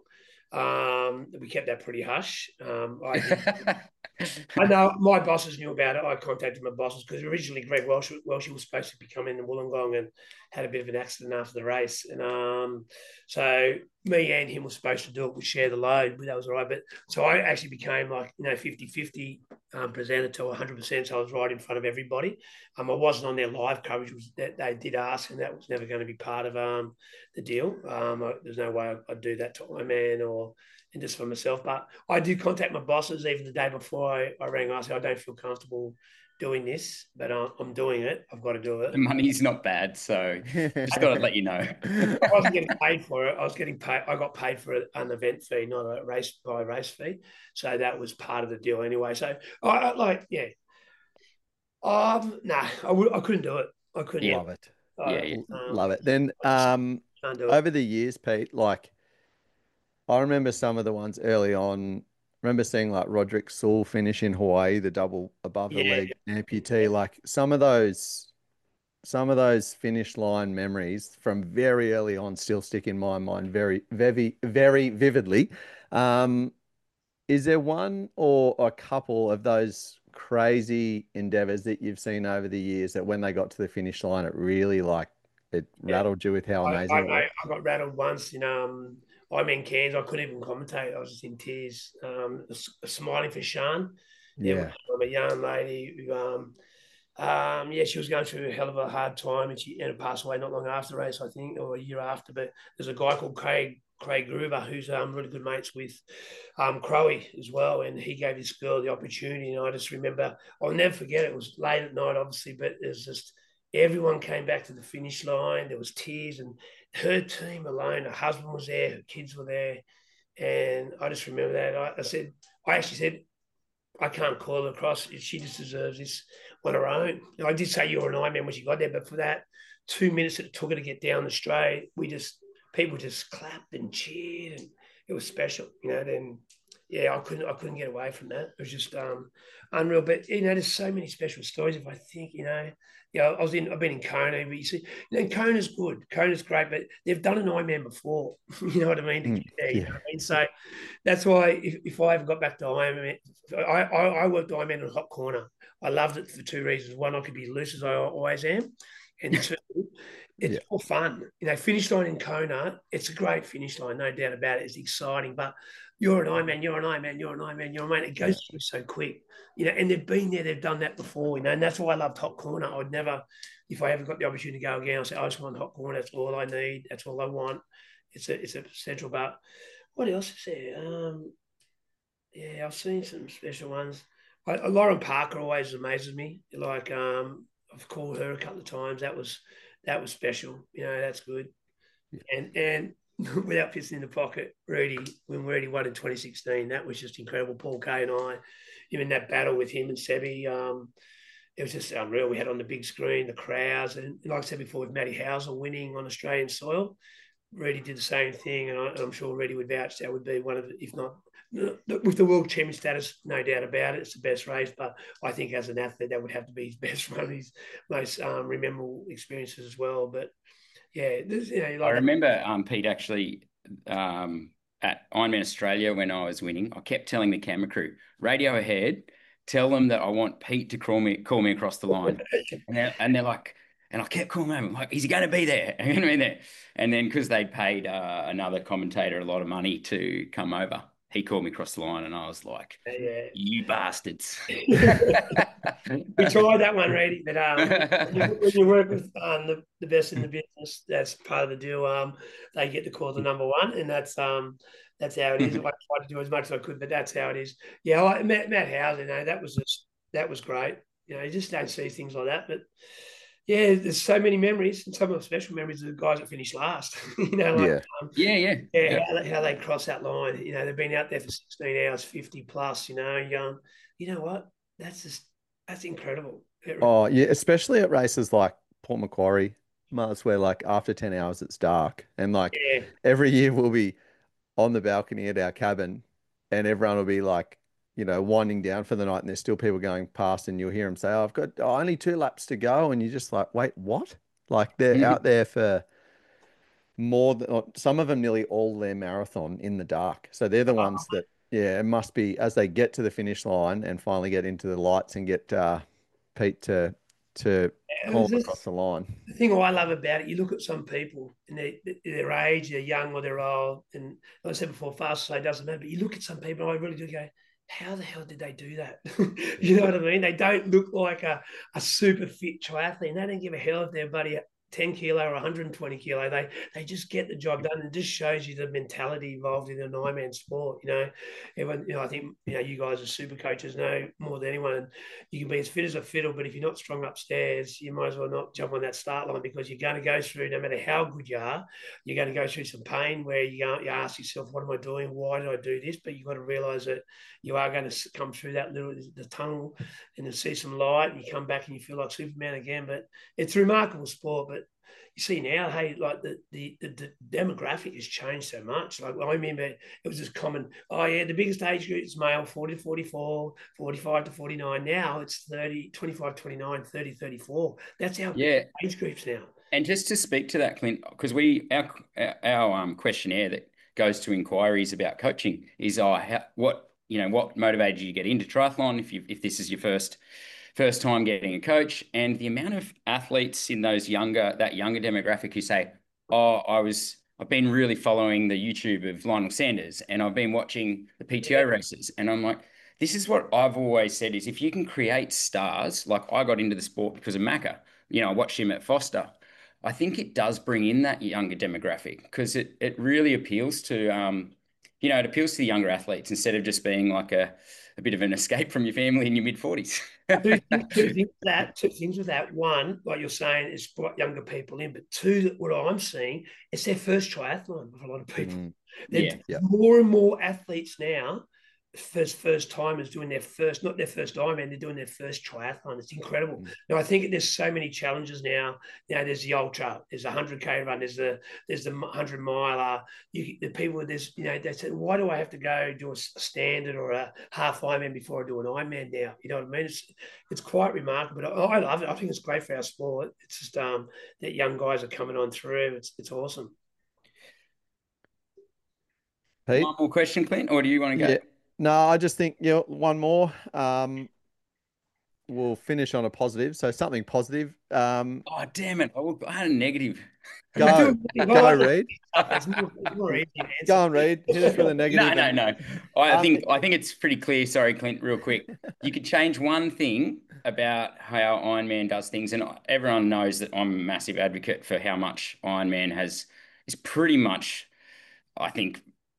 [SPEAKER 8] Um, we kept that pretty hush. Um, I, did, I know my bosses knew about it. I contacted my bosses because originally Greg Welsh, Welsh was supposed to be coming in Wollongong and had a bit of an accident after the race. And um, so me and him were supposed to do it. We share the load, but that was all right. But so I actually became like, you know, fifty-fifty um, presenter to one hundred percent. So I was right in front of everybody. Um, I wasn't on their live coverage, which that they did ask, and that was never going to be part of um, the deal. Um, I, there's no way I'd do that to Ironman or and just for myself. But I did contact my bosses even the day before I, I rang. I said, I don't feel comfortable doing this, but uh, I'm doing it. I've got to do it.
[SPEAKER 5] The money's not bad, so just thought I'd let you know.
[SPEAKER 8] I wasn't getting paid for it. I was getting paid. I got paid for an event fee, not a race by race fee. So that was part of the deal anyway. So I, I like, yeah. Um, no, nah, I would. I couldn't do it. I couldn't.
[SPEAKER 5] Yeah.
[SPEAKER 9] Love it.
[SPEAKER 8] I,
[SPEAKER 5] Yeah, yeah.
[SPEAKER 8] um,
[SPEAKER 9] Love it. Then um,
[SPEAKER 8] can't do it.
[SPEAKER 9] over the years, Pete, like I remember some of the ones early on. Remember seeing like Roderick Sewell finish in Hawaii, the double above the
[SPEAKER 8] Yeah.
[SPEAKER 9] leg amputee. Like some of those, some of those finish line memories from very early on still stick in my mind very, very, very vividly. Um, is there one or a couple of those crazy endeavors that you've seen over the years that when they got to the finish line, it really like it
[SPEAKER 8] Yeah.
[SPEAKER 9] rattled you with how
[SPEAKER 8] I,
[SPEAKER 9] amazing
[SPEAKER 8] I,
[SPEAKER 9] it was?
[SPEAKER 8] I got rattled once in um I'm in Cairns. I couldn't even commentate. I was just in tears, um, smiling for Sean.
[SPEAKER 9] Yeah.
[SPEAKER 8] I'm a young lady who, um, um, yeah, she was going through a hell of a hard time, and she ended up passed away not long after the race, I think, or a year after. But there's a guy called Craig Craig Gruber who's um, really good mates with um, Crowe as well, and he gave this girl the opportunity. And I just remember, I'll never forget it. It was late at night, obviously, but it was just everyone came back to the finish line. There was tears, and her team alone, her husband was there, her kids were there. And I just remember that. I, I said, I actually said, I can't call her across. She just deserves this on her own. I did say you were an Ironman when she got there, but for that two minutes that it took her to get down the straight, we just, people just clapped and cheered, and it was special, you know. Then, yeah, I couldn't, I couldn't get away from that. It was just um, unreal. But you know, there's so many special stories. If I think, you know, you know, I was in, I've been in Kona, but you see, you know, Kona's good, Kona's great, but they've done an Ironman before. You know what I mean? To
[SPEAKER 9] Mm,
[SPEAKER 8] get there, you
[SPEAKER 9] yeah.
[SPEAKER 8] know what I mean? So that's why if, if I ever got back to Ironman, I, I, I worked Ironman in Hot Corner. I loved it for two reasons. One, I could be loose as I always am, and two, it's
[SPEAKER 9] Yeah.
[SPEAKER 8] more fun. You know, finish line in Kona, it's a great finish line, no doubt about it. It's exciting, but you're an Ironman, you're an Ironman, you're an Ironman, you're an Ironman. It goes through so quick, you know, and they've been there, they've done that before, you know, and that's why I love Hot Corner. I would never, if I ever got the opportunity to go again, I'd say, I just want Hot Corner. That's all I need. That's all I want. It's a, it's a central, but what else is there? Um, yeah, I've seen some special ones. I, Lauren Parker always amazes me. Like, um, I've called her a couple of times. That was, that was special. You know, that's good. And, and, without pissing in the pocket, Rudy, when Rudy won in twenty sixteen, that was just incredible. Paul Kay and I, even that battle with him and Sebi, um, it was just unreal. We had on the big screen, the crowds, and like I said before, with Matty Hauser winning on Australian soil, Rudy did the same thing, and, I, and I'm sure Rudy would vouch that would be one of the, if not, with the world champion status, no doubt about it, it's the best race, but I think as an athlete, that would have to be his best one of his most um, memorable experiences as well, but yeah, you know, like
[SPEAKER 5] I remember um, Pete actually um, at Ironman Australia when I was winning. I kept telling the camera crew, radio ahead, tell them that I want Pete to call me call me across the line, and they're and they're like, and I kept calling him like, is he going to be there? Going to be there? And then because they paid uh, another commentator a lot of money to come over, he called me across the line, and I was like,
[SPEAKER 8] yeah.
[SPEAKER 5] you bastards.
[SPEAKER 8] We tried that one, Randy, but um, when, you, when you work with um, the, the best in the business, that's part of the deal. Um, they get to call the number one, and that's um, that's how it is. I tried to do as much as I could, but that's how it is. Yeah, I, Matt, Matt Hauser, you know, that was just that was great. You know, you just don't see things like that, but yeah, there's so many memories, and some of the special memories of the guys that finished last. you know, like,
[SPEAKER 9] Yeah.
[SPEAKER 8] Um,
[SPEAKER 5] yeah, yeah,
[SPEAKER 8] yeah,
[SPEAKER 5] yeah.
[SPEAKER 8] How, they, how they cross that line. You know, they've been out there for sixteen hours, fifty plus. You know, you're going, you know what? That's just that's incredible. It-
[SPEAKER 9] Oh, yeah, especially at races like Port Macquarie, Mars, where like after ten hours it's dark. And like
[SPEAKER 8] yeah,
[SPEAKER 9] every year we'll be on the balcony at our cabin and everyone will be like, you know, winding down for the night and there's still people going past and you'll hear them say, oh, I've got oh, only two laps to go. And you're just like, wait, what? Like they're out there for more than or some of them nearly all their marathon in the dark. So they're the ones that, yeah, it must be as they get to the finish line and finally get into the lights and get uh, Pete to to call them across the line.
[SPEAKER 8] the thing I love about it, you look at some people and they, their age, they're young or they're old, and like I said before, fast or slow doesn't matter. But you look at some people, and I really do go, how the hell did they do that? You know what I mean? They don't look like a, a super fit triathlete. And they don't give a hell if they're buddy ten kilo or one hundred twenty kilo. They they just get the job done, and just shows you the mentality involved in an Ironman sport. You know, everyone, you know, I think you know you guys as super coaches know more than anyone. You can be as fit as a fiddle, but if you're not strong upstairs, you might as well not jump on that start line, because you're going to go through, no matter how good you are, you're going to go through some pain where you go, you ask yourself, what am I doing? Why did I do this? But you've got to realize that you are going to come through that little the tunnel and then see some light, and you come back and you feel like Superman again. But it's a remarkable sport. But you see now, hey, like the, the the the demographic has changed so much. Like I remember it was just common, oh yeah, the biggest age group is male, forty to forty-four, forty-five to forty-nine. Now it's thirty, twenty-five, twenty-nine, thirty, thirty-four. That's our
[SPEAKER 5] Yeah.
[SPEAKER 8] age groups now.
[SPEAKER 5] And just to speak to that, Clint, because we our our um, questionnaire that goes to inquiries about coaching is uh, how, what you know what motivated you to get into triathlon if you if this is your first first time getting a coach, and the amount of athletes in those younger that younger demographic who say, oh, I was I've been really following the YouTube of Lionel Sanders and I've been watching the P T O races, and I'm like, this is what I've always said is if you can create stars, like I got into the sport because of Macca, you know, I watched him at Foster. I think it does bring in that younger demographic because it it really appeals to um, you know, it appeals to the younger athletes instead of just being like a, a bit of an escape from your family in your mid forties.
[SPEAKER 8] two, two things with that. Two things with that. One, like you're saying, is brought younger people in. But two, what I'm seeing, it's their first triathlon with a lot of people.
[SPEAKER 9] Mm.
[SPEAKER 5] Yeah,
[SPEAKER 9] yeah.
[SPEAKER 8] More and more athletes now, first first timers doing their first, not their first Ironman, they're doing their first triathlon. It's incredible.
[SPEAKER 9] Mm.
[SPEAKER 8] Now I think there's so many challenges now. You know, there's the ultra, there's a hundred K run, there's the there's the hundred miler. You the people there's you know they said, why do I have to go do a standard or a half Ironman before I do an Ironman now? You know what I mean? It's it's quite remarkable. But I, I love it. I think it's great for our sport. It's just um that young guys are coming on through. It's it's awesome.
[SPEAKER 9] Pete?
[SPEAKER 5] One more question, Clint, or do you want to go?
[SPEAKER 9] Yeah. No, I just think, you know, one more. Um, we'll finish on a positive. So something positive. Um,
[SPEAKER 5] Oh, damn it. I, will, I had a negative.
[SPEAKER 9] go, go, Reed.
[SPEAKER 8] It's more, it's more easy to answer.
[SPEAKER 9] Go on, Reed. Hit us with a negative.
[SPEAKER 5] No, no,
[SPEAKER 9] and-
[SPEAKER 5] no. I
[SPEAKER 9] Um,
[SPEAKER 5] think I think it's pretty clear. Sorry, Clint, real quick. You could change one thing about how Iron Man does things, and everyone knows that I'm a massive advocate for how much Iron Man has is pretty much, I think,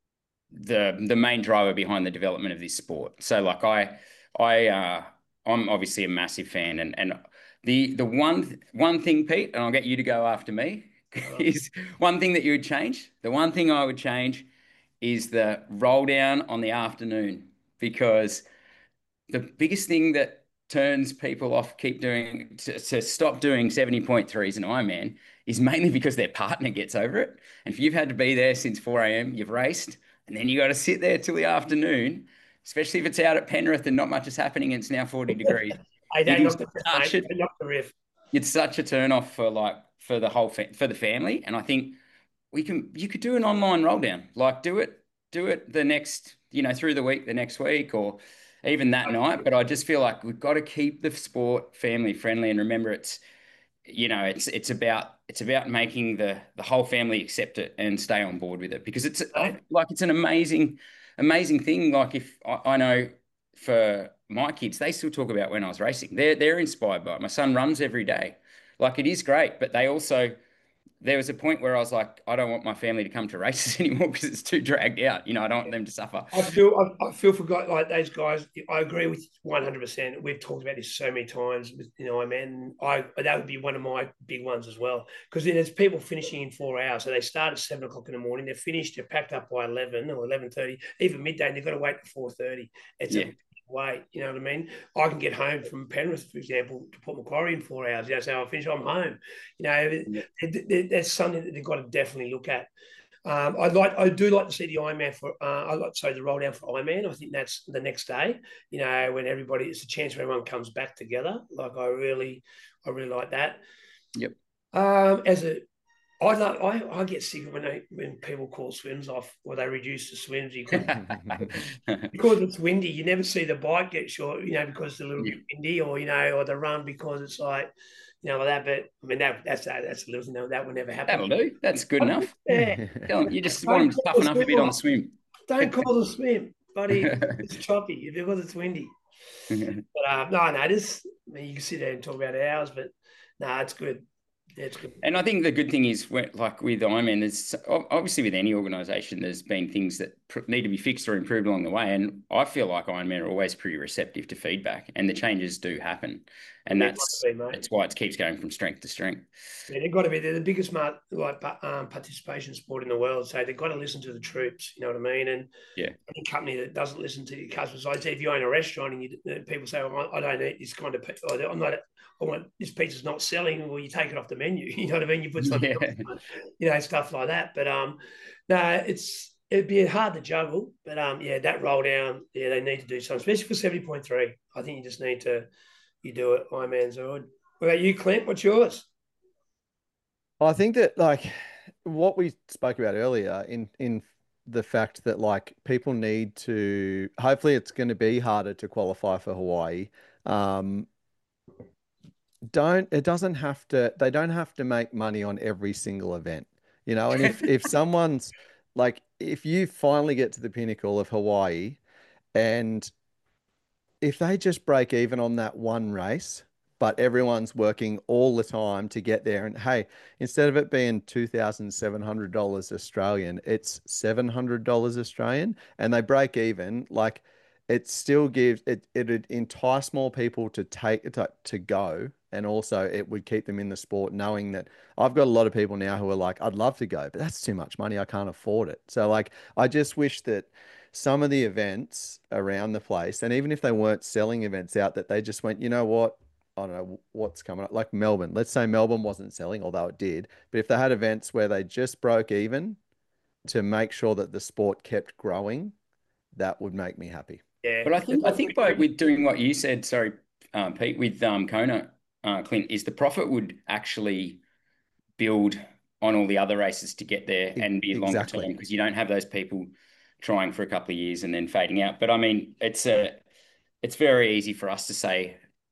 [SPEAKER 5] the the main driver behind the development of this sport. So, like, I I uh, I'm obviously a massive fan, and and the the one one thing, Pete, and I'll get you to go after me, is one thing that you would change. The one thing I would change is the roll down on the afternoon, because the biggest thing that turns people off keep doing to, to stop doing seventy point threes in Ironman is mainly because their partner gets over it. And if you've had to be there since four a m, you've raced, and then you got to sit there till the afternoon, especially if it's out at Penrith and not much is happening and it's now forty degrees.
[SPEAKER 8] Hey, don't
[SPEAKER 5] It
[SPEAKER 8] knock
[SPEAKER 5] is
[SPEAKER 8] the riff,
[SPEAKER 5] such
[SPEAKER 8] mate.
[SPEAKER 5] a-
[SPEAKER 8] Don't knock the riff.
[SPEAKER 5] It's such a turn off for like for the whole fa- for the family. And I think we can you could do an online roll down. Like do it, do it the next, you know, through the week, the next week, or even that night. But I just feel like we've got to keep the sport family friendly, and remember it's, you know, it's it's about it's about making the the whole family accept it and stay on board with it, because it's like it's an amazing amazing thing. Like if I, I know for my kids, they still talk about when I was racing. They're they're inspired by it. My son runs every day. Like it is great, but they also there was a point where I was like, I don't want my family to come to races anymore because it's too dragged out. You know, I don't want them to suffer.
[SPEAKER 8] I feel I, I feel for guys like those guys. I agree with one hundred percent. We've talked about this so many times. With, you know, I mean, I that would be one of my big ones as well, because then there's people finishing in four hours. So they start at seven o'clock in the morning. They're finished. They're packed up by eleven or eleven thirty, even midday, and they've got to wait till four thirty. It's
[SPEAKER 5] Yeah.
[SPEAKER 8] a wait, you know what I mean? I can get home from Penrith, for example, to Port Macquarie in four hours. You know, so I finish, I'm home. You know,
[SPEAKER 5] Yeah.
[SPEAKER 8] it, it, that's something that they've got to definitely look at. Um, I like, I do like to see the Ironman for. Uh, I like to say the roll down for Ironman. I think that's the next day. You know, when everybody, it's a chance where everyone comes back together. Like I really, I really like that.
[SPEAKER 5] Yep.
[SPEAKER 8] Um, as a, I like, I, I get sick when they when people call swims off or they reduce the swims because, because it's windy. You never see the bike get short. You know, because it's a little
[SPEAKER 5] Yeah.
[SPEAKER 8] bit windy, or you know, or the run because it's like. You know, like that, but I mean, that, that's that's a little, you know, that would never happen.
[SPEAKER 5] That'll do. That's good enough.
[SPEAKER 8] Yeah.
[SPEAKER 5] Tell them, you just want them to toughen up a bit on the swim.
[SPEAKER 8] Don't call the swim, buddy. It's choppy because it's windy. But um, no, no, this. I mean, you can sit there and talk about hours, but no, it's good. Yeah, it's good.
[SPEAKER 5] And I think the good thing is, when, like with Ironman, there's obviously with any organisation, there's been things that need to be fixed or improved along the way. And I feel like Ironman are always pretty receptive to feedback, and the changes do happen. And
[SPEAKER 8] Yeah,
[SPEAKER 5] that's
[SPEAKER 8] be, mate.
[SPEAKER 5] that's why it keeps going from strength to strength.
[SPEAKER 8] Yeah, they've got to be. They're the biggest mar- like um, participation sport in the world, so they've got to listen to the troops. You know what I mean? And
[SPEAKER 5] Yeah.
[SPEAKER 8] any company that doesn't listen to your customers, I say, if you own a restaurant and you, people say, well, I don't eat this kind of, pizza. I'm not. I want this pizza's not selling. Well, you take it off the menu. You know what I mean? You put something,
[SPEAKER 5] Yeah.
[SPEAKER 8] else on, you know, stuff like that. But um, no, it's it'd be hard to juggle. But um, yeah, that roll down, yeah, they need to do something, especially for seventy point three. I think you just need to, you do it. Ironman's good. What about you, Clint? What's yours?
[SPEAKER 9] I think that like what we spoke about earlier in in the fact that like people need to hopefully it's going to be harder to qualify for Hawaii. Um, don't it doesn't have to they don't have to make money on every single event, you know, and if if someone's like if you finally get to the pinnacle of Hawaii and if they just break even on that one race, but everyone's working all the time to get there. And hey, instead of it being two thousand seven hundred dollars Australian, it's seven hundred dollars Australian, and they break even, like it still gives it, it'd entice more people to take to, to go. And also it would keep them in the sport, knowing that I've got a lot of people now who are like, I'd love to go, but that's too much money. I can't afford it. So like, I just wish that some of the events around the place, and even if they weren't selling events out, that they just went, you know what? I don't know what's coming up. Like Melbourne, let's say Melbourne wasn't selling, although it did. But if they had events where they just broke even to make sure that the sport kept growing, that would make me happy.
[SPEAKER 8] Yeah,
[SPEAKER 5] But I think I think by with doing what you said, sorry, um, Pete, with um, Kona, uh, Clint, is the profit would actually build on all the other races to get there and be longer
[SPEAKER 9] Exactly.
[SPEAKER 5] term, because you don't have those people trying for a couple of years and then fading out. But I mean, it's a it's very easy for us to say,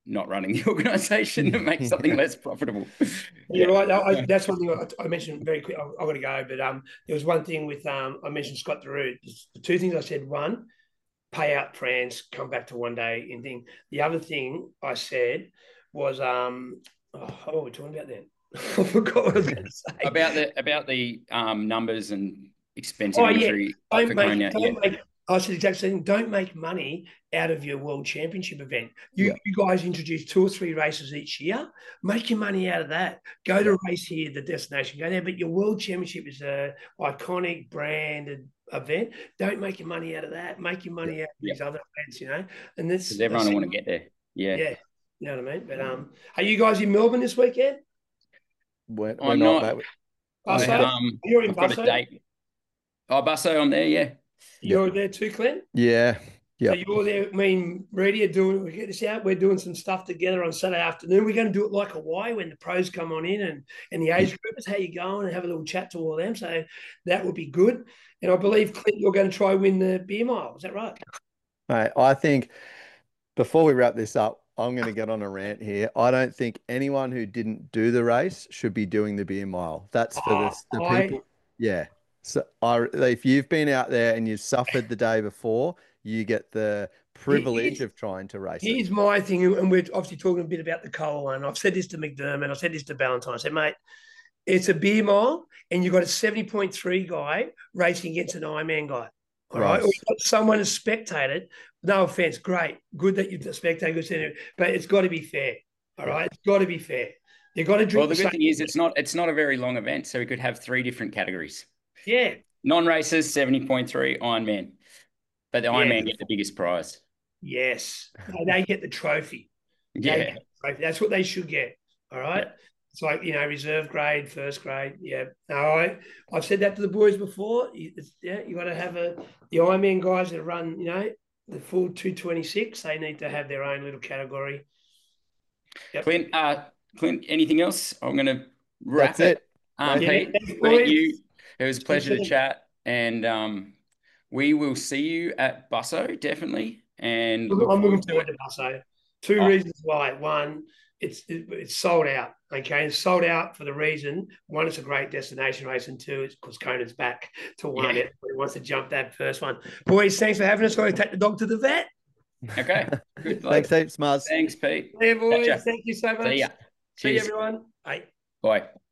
[SPEAKER 5] not running the organisation to make something less profitable.
[SPEAKER 8] You're right. I, that's one thing I, I mentioned very quick. I, I've got to go, but um, there was one thing with um, I mentioned Scott Deroute. The two things I said: one, pay out France, come back to one day and thing. The other thing I said was um, oh, what were we talking about then? I forgot what I was going to say
[SPEAKER 5] about the about the um numbers and expensive
[SPEAKER 8] oh,
[SPEAKER 5] injury.
[SPEAKER 8] Yeah. Don't make,
[SPEAKER 5] Konya,
[SPEAKER 8] don't
[SPEAKER 5] yeah.
[SPEAKER 8] make, I said exactly same. Don't make money out of your World Championship event. You,
[SPEAKER 9] Yeah.
[SPEAKER 8] you guys introduce two or three races each year. Make your money out of that. Go to race here, the destination, go there. But your World Championship is a iconic branded event. Don't make your money out of that. Make your money out of these other events, you know. And this
[SPEAKER 5] Because everyone will want to get there. Yeah.
[SPEAKER 8] Yeah. You know what I mean? But um, are you guys in Melbourne this weekend?
[SPEAKER 9] We're, we're
[SPEAKER 5] I'm
[SPEAKER 9] not,
[SPEAKER 5] not.
[SPEAKER 9] mate.
[SPEAKER 8] Busso?
[SPEAKER 5] I, um,
[SPEAKER 8] You're in
[SPEAKER 5] I've got a
[SPEAKER 8] Busso?
[SPEAKER 5] date. Oh, Busso, I'm there. Yeah.
[SPEAKER 8] You're there too, Clint?
[SPEAKER 9] Yeah. Yeah.
[SPEAKER 8] So you're there, me and Rudy are doing, we get this out, we're doing some stuff together on Saturday afternoon. We're going to do it like Hawaii when the pros come on in and, and the age groupers, how you going, and have a little chat to all of them. So that would be good. And I believe, Clint, you're going to try win the beer mile. Is that right?
[SPEAKER 9] Mate, I think before we wrap this up, I'm going to get on a rant here. I don't think anyone who didn't do the race should be doing the beer mile. That's for
[SPEAKER 8] Oh,
[SPEAKER 9] the, the
[SPEAKER 8] I-
[SPEAKER 9] people. Yeah. So I, if you've been out there and you've suffered the day before, you get the privilege of trying to race it.
[SPEAKER 8] Here's my thing, and we're obviously talking a bit about the coal one. I've said this to McDermott, I've said this to Ballantyne. I said, mate, it's a beer mile, and you've got a seventy point three guy racing against an Ironman guy. All right.
[SPEAKER 9] Right.
[SPEAKER 8] Or you've got someone who's spectated. No offense, great. Good that you've spectated, good seeing it, but it's got to be fair. All right. It's got to be fair. You've got to drink.
[SPEAKER 5] Well, the
[SPEAKER 8] the
[SPEAKER 5] good
[SPEAKER 8] same-
[SPEAKER 5] thing is it's not it's not a very long event, so we could have three different categories.
[SPEAKER 8] Yeah.
[SPEAKER 5] Non-racers, seventy point three, Ironman. But the
[SPEAKER 8] Yeah.
[SPEAKER 5] Ironman get the biggest prize.
[SPEAKER 8] Yes. No, they get the trophy. They
[SPEAKER 5] Yeah.
[SPEAKER 8] get the trophy. That's what they should get. All right. It's like, you know, reserve grade, first grade. Yeah. All right. I've said that to the boys before. It's, yeah, you got to have a the Ironman guys that run, you know, the full two twenty-six. They need to have their own little category. Yep.
[SPEAKER 5] Clint, uh, Clint, anything else? I'm going to wrap
[SPEAKER 9] That's
[SPEAKER 5] it.
[SPEAKER 9] it.
[SPEAKER 5] Um,
[SPEAKER 8] Yeah,
[SPEAKER 5] Pete,
[SPEAKER 8] thanks,
[SPEAKER 5] thank
[SPEAKER 8] boys.
[SPEAKER 5] you. It was a pleasure to
[SPEAKER 8] Thanks.
[SPEAKER 5] chat, and um, we will see you at Busso, definitely. And look
[SPEAKER 8] I'm looking
[SPEAKER 5] forward to
[SPEAKER 8] forward to Busso. Two
[SPEAKER 5] Oh.
[SPEAKER 8] reasons why. One, it's it, it's sold out. Okay, it's sold out for the reason one, it's a great destination race, and two, it's because Conan's back to one.
[SPEAKER 5] Yeah.
[SPEAKER 8] Everybody wants to jump that first one. Boys, thanks for having us. Got to take the dog to the vet.
[SPEAKER 5] Okay. Good luck.
[SPEAKER 9] Thanks heaps, Mars.
[SPEAKER 5] Thanks, Pete.
[SPEAKER 8] Yeah, boys.
[SPEAKER 5] Gotcha.
[SPEAKER 8] Thank you so much.
[SPEAKER 5] See ya.
[SPEAKER 8] See you,
[SPEAKER 5] Cheers.
[SPEAKER 8] everyone. Bye.
[SPEAKER 5] Bye.